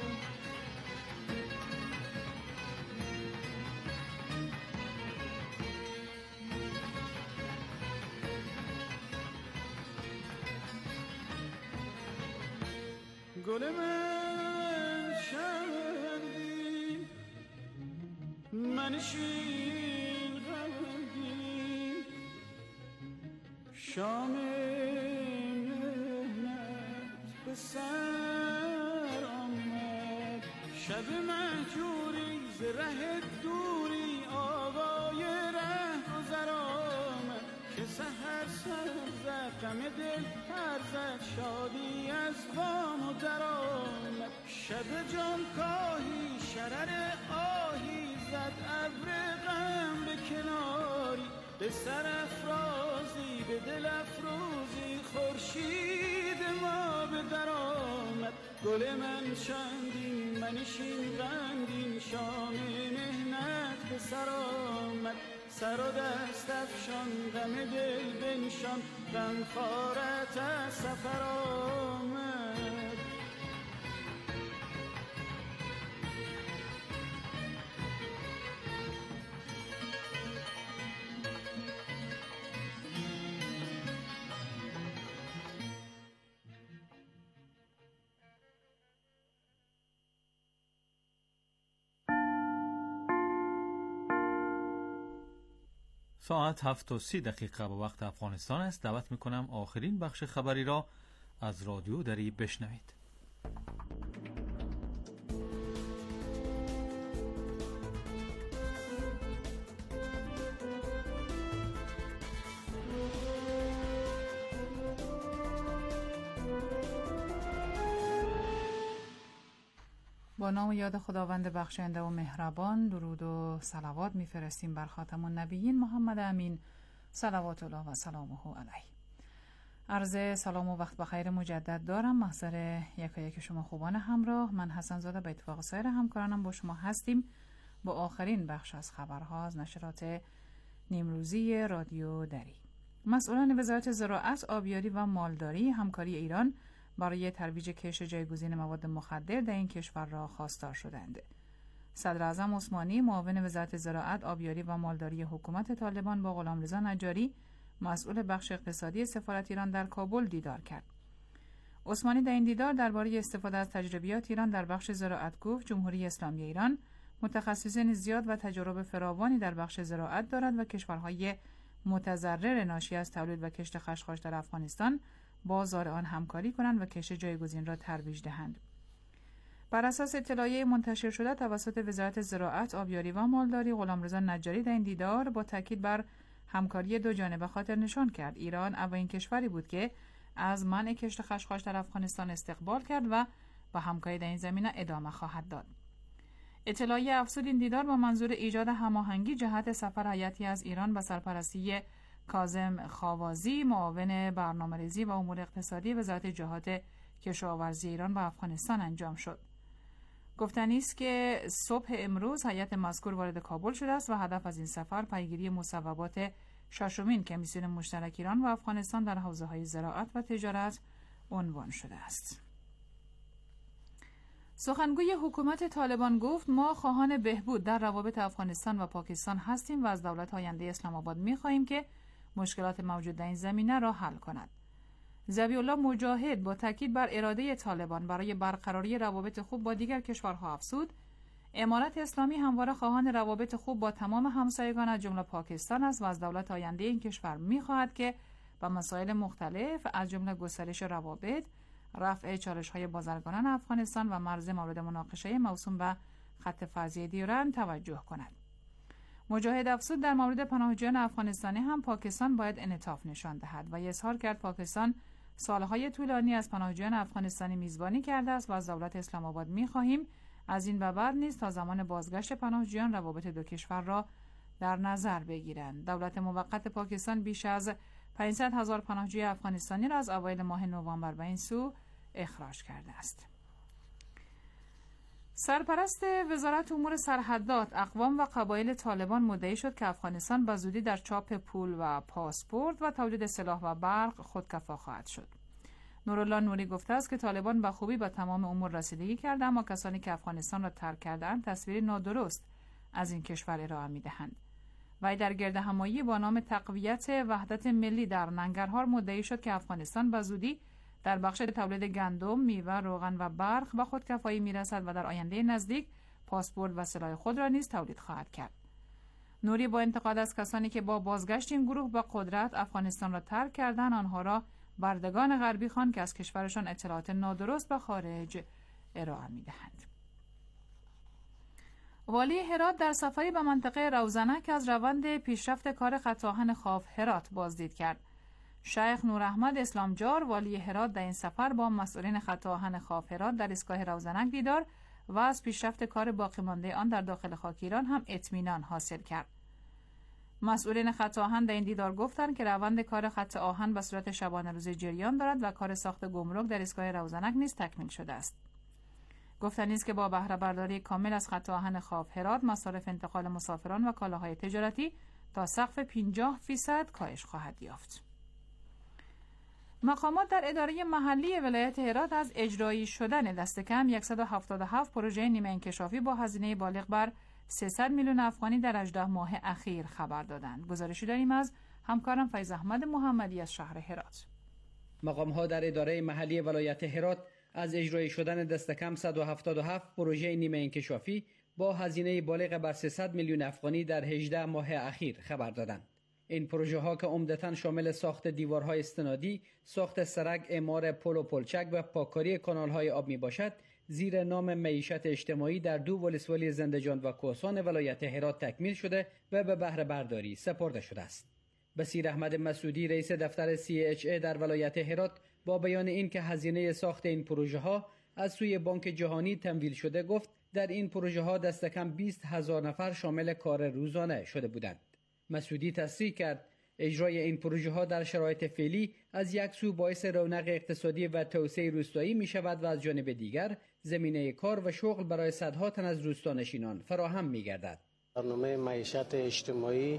گل من چندین منشین غمگین شام مهنت به سر آمد شب مهجوری ز ره دوری آوای ره گذر آمد که سحر سر زد غم دل پر زد شادی از بام و در آمد شب جان کاهی شرر آهی زد ابر غم به کناری به سر افرازی به دل افروزی خورشید ما به در آمد گل من چندین منشین غمگین شام مهنت به سر آمد سر و دست افشان غم دل بنشان غم خارت از سفر آمد ساعت هفت و سی دقیقه به وقت افغانستان است. دعوت میکنم آخرین بخش خبری را از رادیو دری بشنوید. با نام و یاد خداوند بخشنده و مهربان، درود و صلوات میفرستیم بر خاتم النبیین محمد امین صلوات الله و سلامه علیه. عرض سلام و وقت بخیر مجدد دارم. محضر یکا یک شما خوبان همراه، من حسن زاده به اتفاق سایر همکارانم با شما هستیم با آخرین بخش از خبرها از نشرات نیمروزی رادیو دری. مسئولان وزارت زراعت، آبیاری و مالداری همکاری ایران برای ترویج کشت جایگزین مواد مخدر در این کشور را خواستار شدند. صدر اعظم عثمانی، معاون وزارت زراعت، آبیاری و مالداری حکومت طالبان با غلامرضا نجاری، مسئول بخش اقتصادی سفارت ایران در کابل دیدار کرد. عثمانی در این دیدار درباره استفاده از تجربیات ایران در بخش زراعت گفت جمهوری اسلامی ایران متخصصین زیاد و تجارب فراوانی در بخش زراعت دارد و کشورهای متضرر ناشی از تولید و کشت خشخاش در افغانستان با زارعان همکاری کنند و کشت جایگزین را ترویج دهند. بر اساس اطلاعیه منتشر شده توسط وزارت زراعت، آبیاری و مالداری، غلامرضا نجاری در این دیدار با تاکید بر همکاری دو جانبه خاطر نشان کرد ایران اولین کشوری بود که از منع کشت خشخاش در افغانستان استقبال کرد و با همکاری در این زمینه ادامه خواهد داد. اطلاعیه افزود این دیدار با منظور ایجاد هماهنگی جهت سفر هیئتی از ایران به سرپرستی کاظم خاوازی، معاون برنامه‌ریزی و امور اقتصادی وزارت جهات کشاورزی ایران به افغانستان انجام شد. گفتنی است که صبح امروز هیئت مذکور وارد کابل شده است و هدف از این سفر پیگیری مصوبات ششمین کمیسیون مشترک ایران و افغانستان در حوزه‌های زراعت و تجارت عنوان شده است. سخنگوی حکومت طالبان گفت ما خواهان بهبود در روابط افغانستان و پاکستان هستیم و از دولت آینده اسلام آباد می‌خواهیم که مشکلات موجود در این زمینه را حل کند. ذبیح الله مجاهد با تاکید بر اراده طالبان برای برقراری روابط خوب با دیگر کشورها افزود امارت اسلامی همواره خواهان روابط خوب با تمام همسایگان از جمله پاکستان است و از دولت آینده این کشور می‌خواهد که با مسائل مختلف از جمله گسترش روابط، رفع چالش‌های بازرگانان افغانستان و مرز مورد مناقشه موسوم به خط فضایی دیورند توجه کند. مجاهد افزود در مورد پناهجویان افغانستانی هم پاکستان باید انعطاف نشان دهد و اظهار کرد پاکستان سالهای طولانی از پناهجویان افغانستانی میزبانی کرده است و از دولت اسلام آباد می‌خواهیم از این به بعد نیز تا زمان بازگشت پناهجویان روابط دو کشور را در نظر بگیرند. دولت موقت پاکستان بیش از پانصد هزار پناهجوی افغانستانی را از اوایل ماه نوامبر به این سو اخراج کرده است. سرپرست وزارت امور سرحدات، اقوام و قبایل طالبان مدعی شد که افغانستان به زودی در چاپ پول و پاسپورت و تولید سلاح و برق خودکفا خواهد شد. نورالله نوری گفته است که طالبان به خوبی به تمام امور رسیدگی کرده اما کسانی که افغانستان را ترک کرده‌اند تصویری نادرست از این کشور ارائه می‌دهند. وی در گردهمایی با نام تقویت وحدت ملی در ننگرهار مدعی شد که افغانستان به زودی در بخش تولید گندم، میوه، روغن و برق به خودکفایی میرسد و در آینده نزدیک پاسپورت و سلاح خود را نیز تولید خواهد کرد. نوری با انتقاد از کسانی که با بازگشت این گروه به قدرت افغانستان را ترک کردند آنها را بردگان غربی خواند که از کشورشان اطلاعات نادرست به خارج ارائه میدهند. والی هرات در سفری به منطقه روزنک از روند پیشرفت کار خط آهن خاف هرات بازدید کرد. شیخ نوراحمد اسلامجار والی هرات در این سفر با مسئولین خط آهن خاف هرات در ایستگاه روزنک دیدار و از پیشرفت کار باقی مانده آن در داخل خاک ایران هم اطمینان حاصل کرد. مسئولین خط آهن در این دیدار گفتند که روند کار خط آهن به صورت شبانه روزی جریان دارد و کار ساخت گمرک در ایستگاه روزنک نیز تکمیل شده است. گفتنی است که با بهره برداری کامل از خط آهن خاف هرات مصارف انتقال مسافران و کالاهای تجارتی تا سقف پنجاه درصد کاهش خواهد یافت. مقامات در اداره محلی ولایت هرات از اجرایی شدن دست کم صد و هفتاد و هفت پروژه نیمه انکشافی با هزینه بالغ بر سیصد میلیون افغانی در هجده ماه اخیر خبر دادند. گزارشی داریم از همکارم فیض احمد محمدی از شهر هرات. مقام‌ها در اداره محلی ولایت هرات از اجرایی شدن دست کم صد و هفتاد و هفت پروژه نیمه انکشافی با هزینه بالغ بر سیصد میلیون افغانی در هجده ماه اخیر خبر دادند. این پروژه ها که عمدتاً شامل ساخت دیوارهای استنادی، ساخت سرک، اعمار پل و پلچک و پاککاری کانال‌های آب می باشد، زیر نام معیشت اجتماعی در دو ولسوالی زندجان و کوهستان ولایت هرات تکمیل شده و به بهره برداری سپرده شده است. بصیر احمد مسعودی رئیس دفتر سی اچ ای در ولایت هرات با بیان این که هزینه ساخت این پروژه ها از سوی بانک جهانی تمویل شده گفت در این پروژه ها دست کم بیست هزار نفر شامل کار روزانه شده بودند. مسعودی تصریح کرد اجرای این پروژه ها در شرایط فعلی از یک سو باعث رونق اقتصادی و توسعه روستایی می شود و از جانب دیگر زمینه کار و شغل برای صدها تن از روستانشینان فراهم می گردد. برنامه معیشت اجتماعی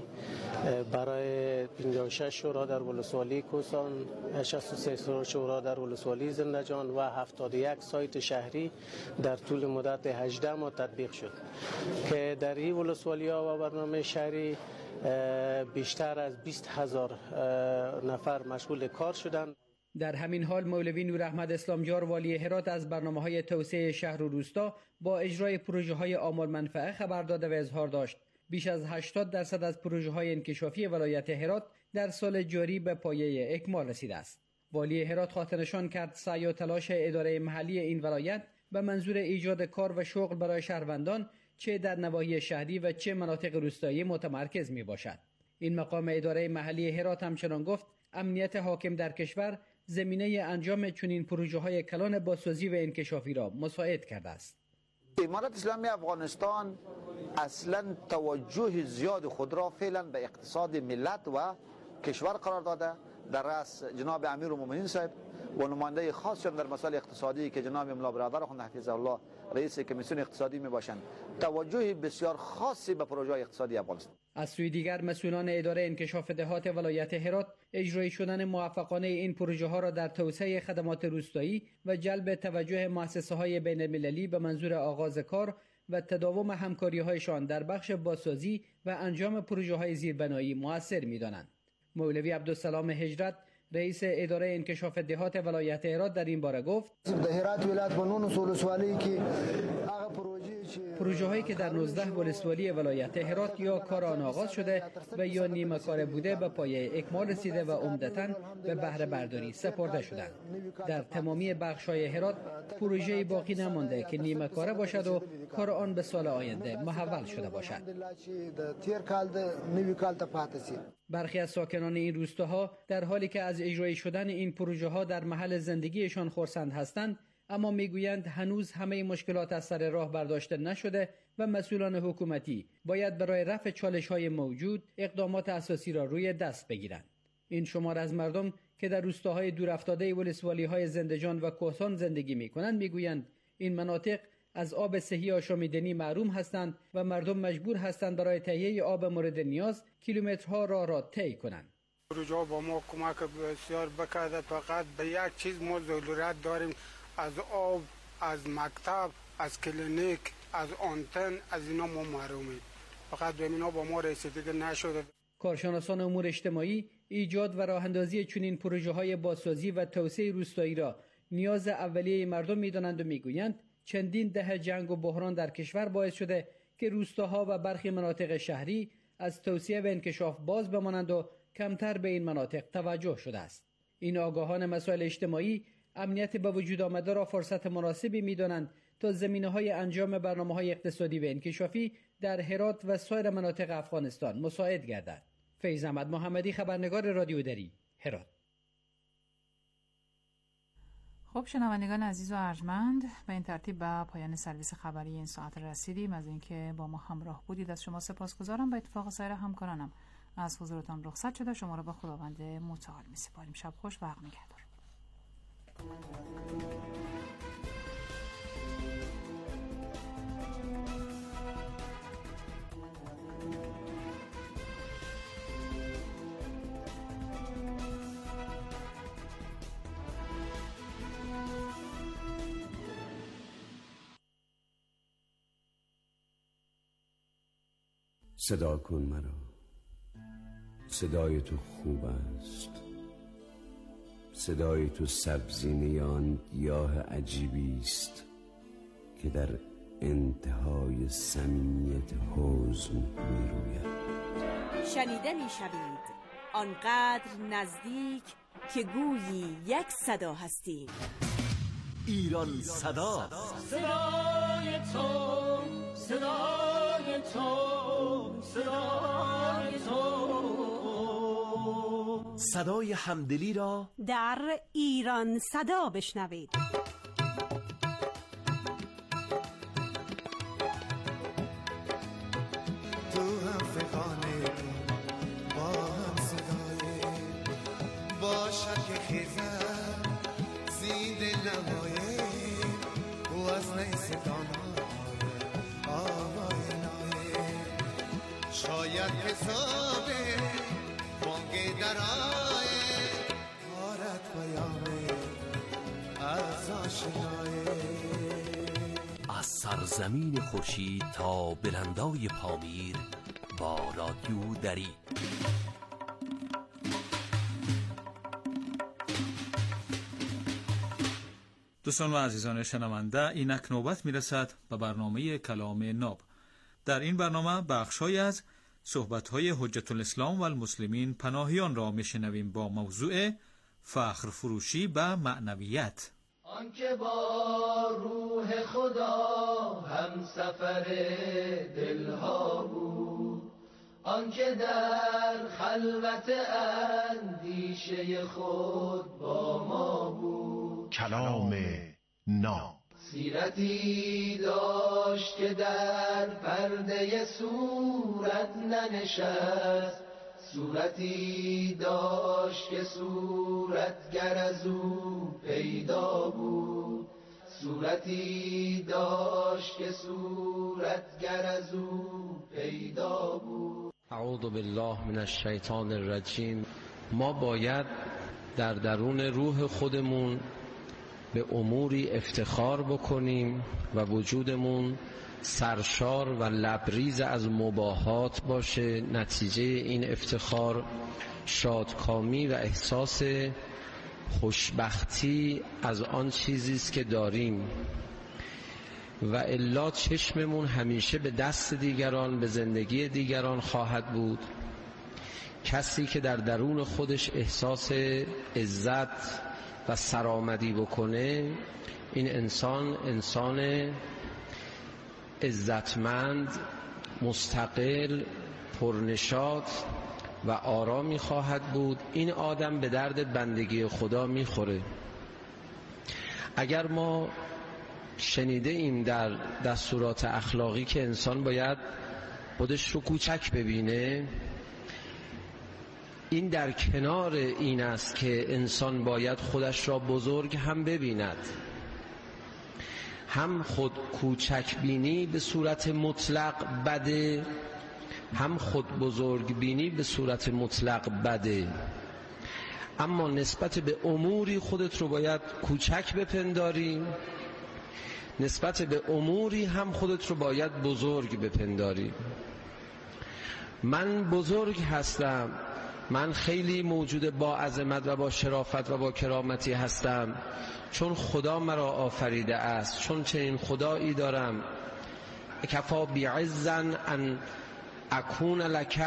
برای پنجاه و شش شورا در ولسوالی کوهستان، شصت و سه شورا در ولسوالی زندجان و هفتاد و یک سایت شهری در طول مدت هجده ماه تطبیق شد که در این ولسوالی ها و برنامه شهری بیشتر از بیست هزار نفر مشغول کار شدند. در همین حال مولوی نور احمد اسلامجار والی هرات از برنامه‌های توسعه شهر و روستا با اجرای پروژه‌های عامل منفعه خبر داده و اظهار داشت بیش از هشتاد درصد از پروژه‌های انکشافی ولایت هرات در سال جاری به پایه اکمال رسیده است. والی هرات خاطرنشان کرد سعی و تلاش اداره محلی این ولایت به منظور ایجاد کار و شغل برای شهروندان چه در نواحی شهری و چه مناطق روستایی متمرکز می باشد. این مقام اداره محلی هرات همچنان گفت امنیت حاکم در کشور زمینه انجام چنین پروژه های کلان بازسازی و انکشافی را مساعد کرده است. امارت اسلامی افغانستان اصلا توجه زیاد خود را فعلا به اقتصاد ملت و کشور قرار داده. در رأس جناب امیرالمومنین صاحب و نماینده خاص در مسائل اقتصادی که جناب ملا برادر خود حفظه الله رئیس کمیسیون اقتصادی می باشند، توجه بسیار خاصی به پروژه اقتصادی افغانستان. از سوی دیگر مسئولان اداره انکشاف دهات ولایت هرات اجرای شدن موفقانه این پروژه ها را در توسعه خدمات روستایی و جلب توجه مؤسسه های بین المللی به منظور آغاز کار و تداوم همکاری هایشان در بخش بازسازی و انجام پروژه های زیربنایی مؤثر می دانند. مولوی عبدالسلام هجرت رئیس اداره انکشاف دهات ولایت هرات در این باره گفت هرات ولایت بنون سولسوالی که پروژه هایی که در نوزده ولسوالی ولایت هرات یا کار آن آغاز شده و یا نیمه کار بوده به پایه اکمال رسیده و عمدتاً به بهره برداری سپرده شدند. در تمامی بخش‌های هرات پروژه باقی نمانده که نیمه کاره باشد و کار آن به سال آینده محول شده باشد. برخی از ساکنان این روستاها در حالی که از اجرای شدن این پروژه ها در محل زندگیشان خرسند هستند، اما میگویند هنوز همه مشکلات از سر راه برداشته نشده و مسئولان حکومتی باید برای رفع چالش‌های موجود اقدامات اساسی را روی دست بگیرند. این شمار از مردم که در روستاهای دورافتاده ولسوالی‌های زندجان و کوهستان زندگی می‌کنند میگویند این مناطق از آب صحی آشامیدنی محروم هستند و مردم مجبور هستند برای تهیه آب مورد نیاز کیلومترها راه را طی کنند. پروژه با ما کمک بسیار بکرده، فقط به یک چیز ما ضرورت داریم، از آب، از مکتب، از کلینیک، از آنتن، از اینا ما محرومیم. فقط به اینا با ما رسیدگی نشده. کارشناسان امور اجتماعی ایجاد و راه اندازی چنین پروژه‌های بازسازی و توسعه روستایی را نیاز اولیه مردم می‌دانند و می‌گویند چندین دهه جنگ و بحران در کشور باعث شده که روستاها و برخی مناطق شهری از توسعه و انکشاف باز بمانند و کمتر به این مناطق توجه شده است. این آگاهان مسائل اجتماعی امنیت به وجود آمده را فرصت مناسبی می‌دانند تا زمینه‌های انجام برنامه‌های اقتصادی و انکشافی در هرات و سایر مناطق افغانستان مساعد گردد. فیض احمد محمدی، خبرنگار رادیو دری، هرات. خب شنوندگان عزیز و ارجمند، به این ترتیب به پایان سرویس خبری این ساعت رسیدیم. از اینکه با ما همراه بودید از شما سپاسگزارم. به اتفاق سایر همکارانم از حضورتان رخصت شده. شما را به خداوند متعال می‌سپاریم. شب خوش و حق نگهدار. صدا کن مرا، صدای تو خوب است، صدای تو سبزینه آن گیاه عجیبی است که در انتهای صمیمیت حزن می روید. شنیده می شوید آنقدر نزدیک که گویی یک صدا هستیم. ایران صدا، صدای تو، صدای تو، صدای تو. صدای همدلی را در ایران صدا بشنوید. تو هم فقانه با هم صدای باشد که خیزم زید نمایه و از نیستان آوای نایه شاید حسابه بانگ درائه کارت بیامه از آشنایه. از سرزمین خورشید تا بلندای پامیر با رادیو دری. دوستان و عزیزان شنونده، اینک نوبت میرسد به برنامه کلام ناب. در این برنامه بخش‌هایی از صحبت‌های حجت الاسلام و المسلمین پناهیان را میشنویم با موضوع فخر فروشی به معنویت. آنکه با روح خدا هم سفر دلها بود، آنکه در خلوت اندیشه خود با ما بود. کلام ناب. سیرتی داشت که در پرده صورت ننشست، صورتی داشت که صورتگر از او پیدا بود، صورتی داشت که صورتگر از او پیدا بود. اعوذ بالله من الشیطان الرجیم. ما باید در درون روح خودمون به اموری افتخار بکنیم و وجودمون سرشار و لبریز از مباهات باشه. نتیجه این افتخار شادکامی و احساس خوشبختی از آن چیزی است که داریم، و الا چشممون همیشه به دست دیگران، به زندگی دیگران خواهد بود. کسی که در درون خودش احساس عزت و سرآمدی بکنه، این انسان انسان عزتمند، مستقل، پرنشاط و آرامی خواهد بود. این آدم به درد بندگی خدا میخوره. اگر ما شنیده ایم در دستورات اخلاقی که انسان باید خودش رو کوچک ببینه، این در کنار این است که انسان باید خودش را بزرگ هم ببیند. هم خود کوچک بینی به صورت مطلق بده، هم خود بزرگ بینی به صورت مطلق بده. اما نسبت به اموری خودت رو باید کوچک بپنداری، نسبت به اموری هم خودت رو باید بزرگ بپنداری. من بزرگ هستم، من خیلی موجود با عظمت و با شرافت و با کرامتی هستم، چون خدا مرا آفریده است، چون چنین خدایی دارم. کفا بعزن ان اکون لک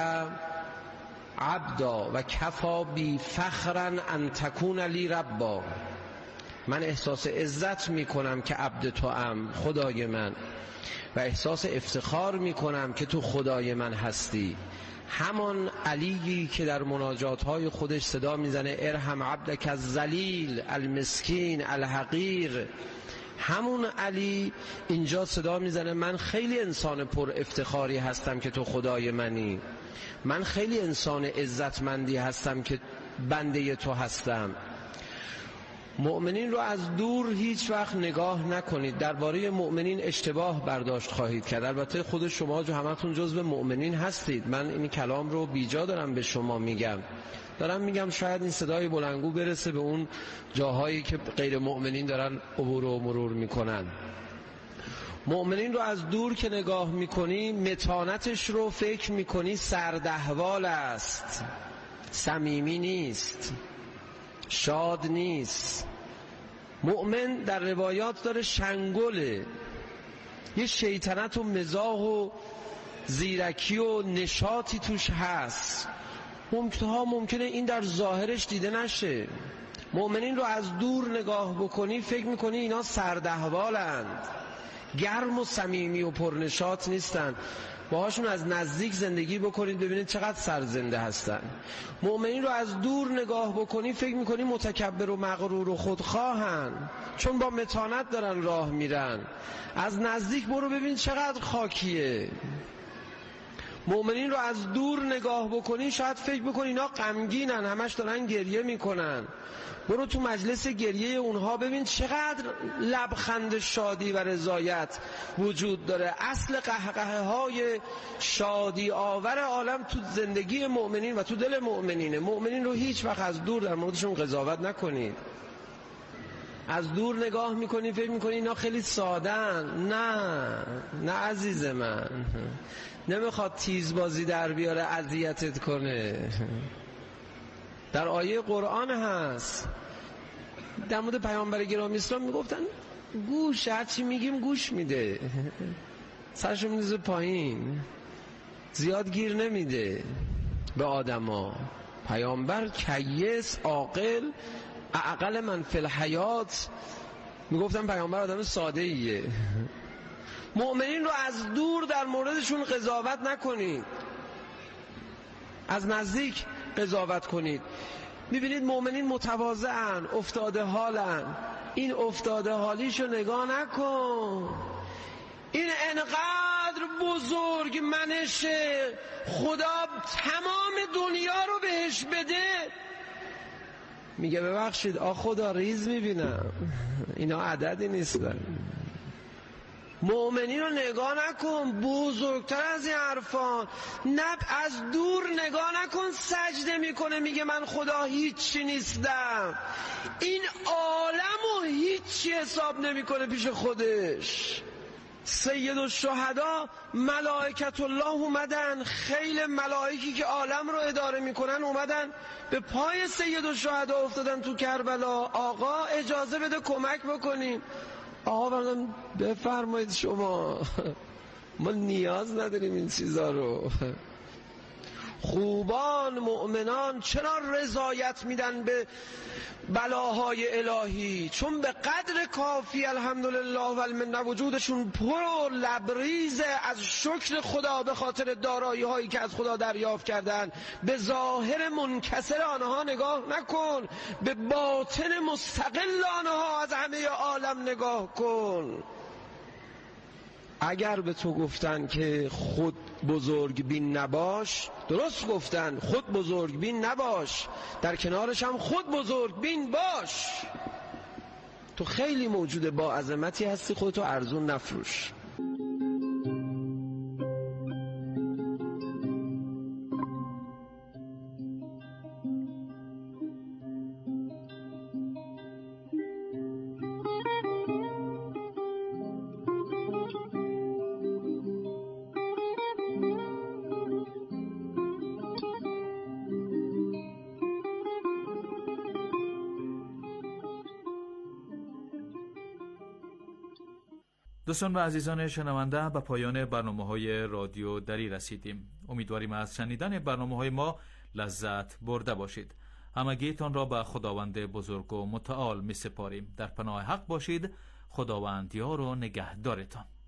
عبدا و کفا بی فخرن ان تکون لی ربا. من احساس عزت می کنم که عبد تو ام، خدای من، و احساس افتخار می کنم که تو خدای من هستی. همان علیی که در مناجات‌های خودش صدا میزنه ارحم عبدک الذلیل المسکین الحقیر، همون علی اینجا صدا میزنه من خیلی انسان پر افتخاری هستم که تو خدای منی، من خیلی انسان عزتمندی هستم که بنده تو هستم. مؤمنین رو از دور هیچ وقت نگاه نکنید. درباره مؤمنین اشتباه برداشت خواهید کرد. البته خود شما جو همتون جزو مؤمنین هستید. من این کلام رو بیجا دارم به شما میگم. دارم میگم شاید این صدای بلندگو برسه به اون جاهایی که غیر مؤمنین دارن عبور و مرور میکنن. مؤمنین رو از دور که نگاه میکنی، متانتش رو فکر میکنی سردهوال است، صمیمی نیست، شاد نیست. مؤمن در روایات داره شنگله، یه شیطنت و مزاح و زیرکی و نشاطی توش هست. ممکنه ممکنه این در ظاهرش دیده نشه. مؤمنین رو از دور نگاه بکنی فکر میکنی اینا سردهوالند، گرم و صمیمی و پرنشاط نیستن. باهاشون از نزدیک زندگی بکنید ببینید چقدر سرزنده هستن. مؤمنین رو از دور نگاه بکنی فکر میکنی متکبر و مغرور و خودخواهن، چون با متانت دارن راه میرن. از نزدیک برو ببین چقدر خاکیه. مؤمنین رو از دور نگاه بکنی شاید فکر بکنی اینا غمگینن، همش دارن گریه میکنن. برو تو مجلس گریه اونها ببین چقدر لبخند شادی و رضایت وجود داره. اصل قهقه های شادی آور عالم تو زندگی مؤمنین و تو دل مؤمنینه. مؤمنین رو هیچ وقت از دور در موردشون قضاوت نکنید. از دور نگاه میکنی فکر میکنی اینا خیلی سادن. نه نه عزیز من، نمیخواد تیز بازی در بیاره اذیتت کنه. در آیه قرآن هست در مورد پیامبر گرامی اسلام میگفتن گوش، هرچی میگیم گوش میده، سرشو میندازه پایین، زیاد گیر نمیده به آدما. پیامبر کیس، عاقل، اعقل من فی الحیات. میگفتن پیامبر آدم ساده ایه. مؤمنین رو از دور در موردشون قضاوت نکنید، از نزدیک قضاوت کنید. میبینید مؤمنین متواضعن، افتاده حالن. این افتاده حالیشو نگاه نکن. این انقدر بزرگ منشه خدا تمام دنیا رو بهش بده، میگه ببخشید آ خدا ریز میبینم، اینا عددی نیستن. مؤمنین رو نگاه نکن بزرگتر از این حرفان. نب از دور نگاه نکن سجده میکنه میگه من خدا هیچی نیستم. این عالم رو هیچی حساب نمیکنه پیش خودش. سید الشهدا ملائکت الله اومدن، خیل ملائکی که عالم رو اداره میکنن اومدن به پای سید الشهدا افتادن تو کربلا. آقا اجازه بده کمک بکنیم. آقا بردم بفرمایید شما، ما نیاز نداریم این چیزا رو. خوبان مؤمنان چرا رضایت میدن به بلاهای الهی؟ چون به قدر کافی الحمدلله و المنه وجودشون پر و لبریز از شکر خدا به خاطر دارایی هایی که از خدا دریافت کردن. به ظاهر منکسر آنها نگاه نکن، به باطن مستقل آنها از همه عالم نگاه کن. اگر به تو گفتن که خود بزرگ بین نباش، درست گفتن، خود بزرگ بین نباش، در کنارش هم خود بزرگ بین باش. تو خیلی موجود با عظمتی هستی، خودتو ارزون نفروش. دوستان و عزیزان شنونده، به پایان برنامه‌های رادیو دری رسیدیم. امیدواریم از شنیدن برنامه‌های ما لذت برده باشید. همگیتان را به خداوند بزرگ و متعال می سپاریم. در پناه حق باشید. خداوند یار و نگهدارتان.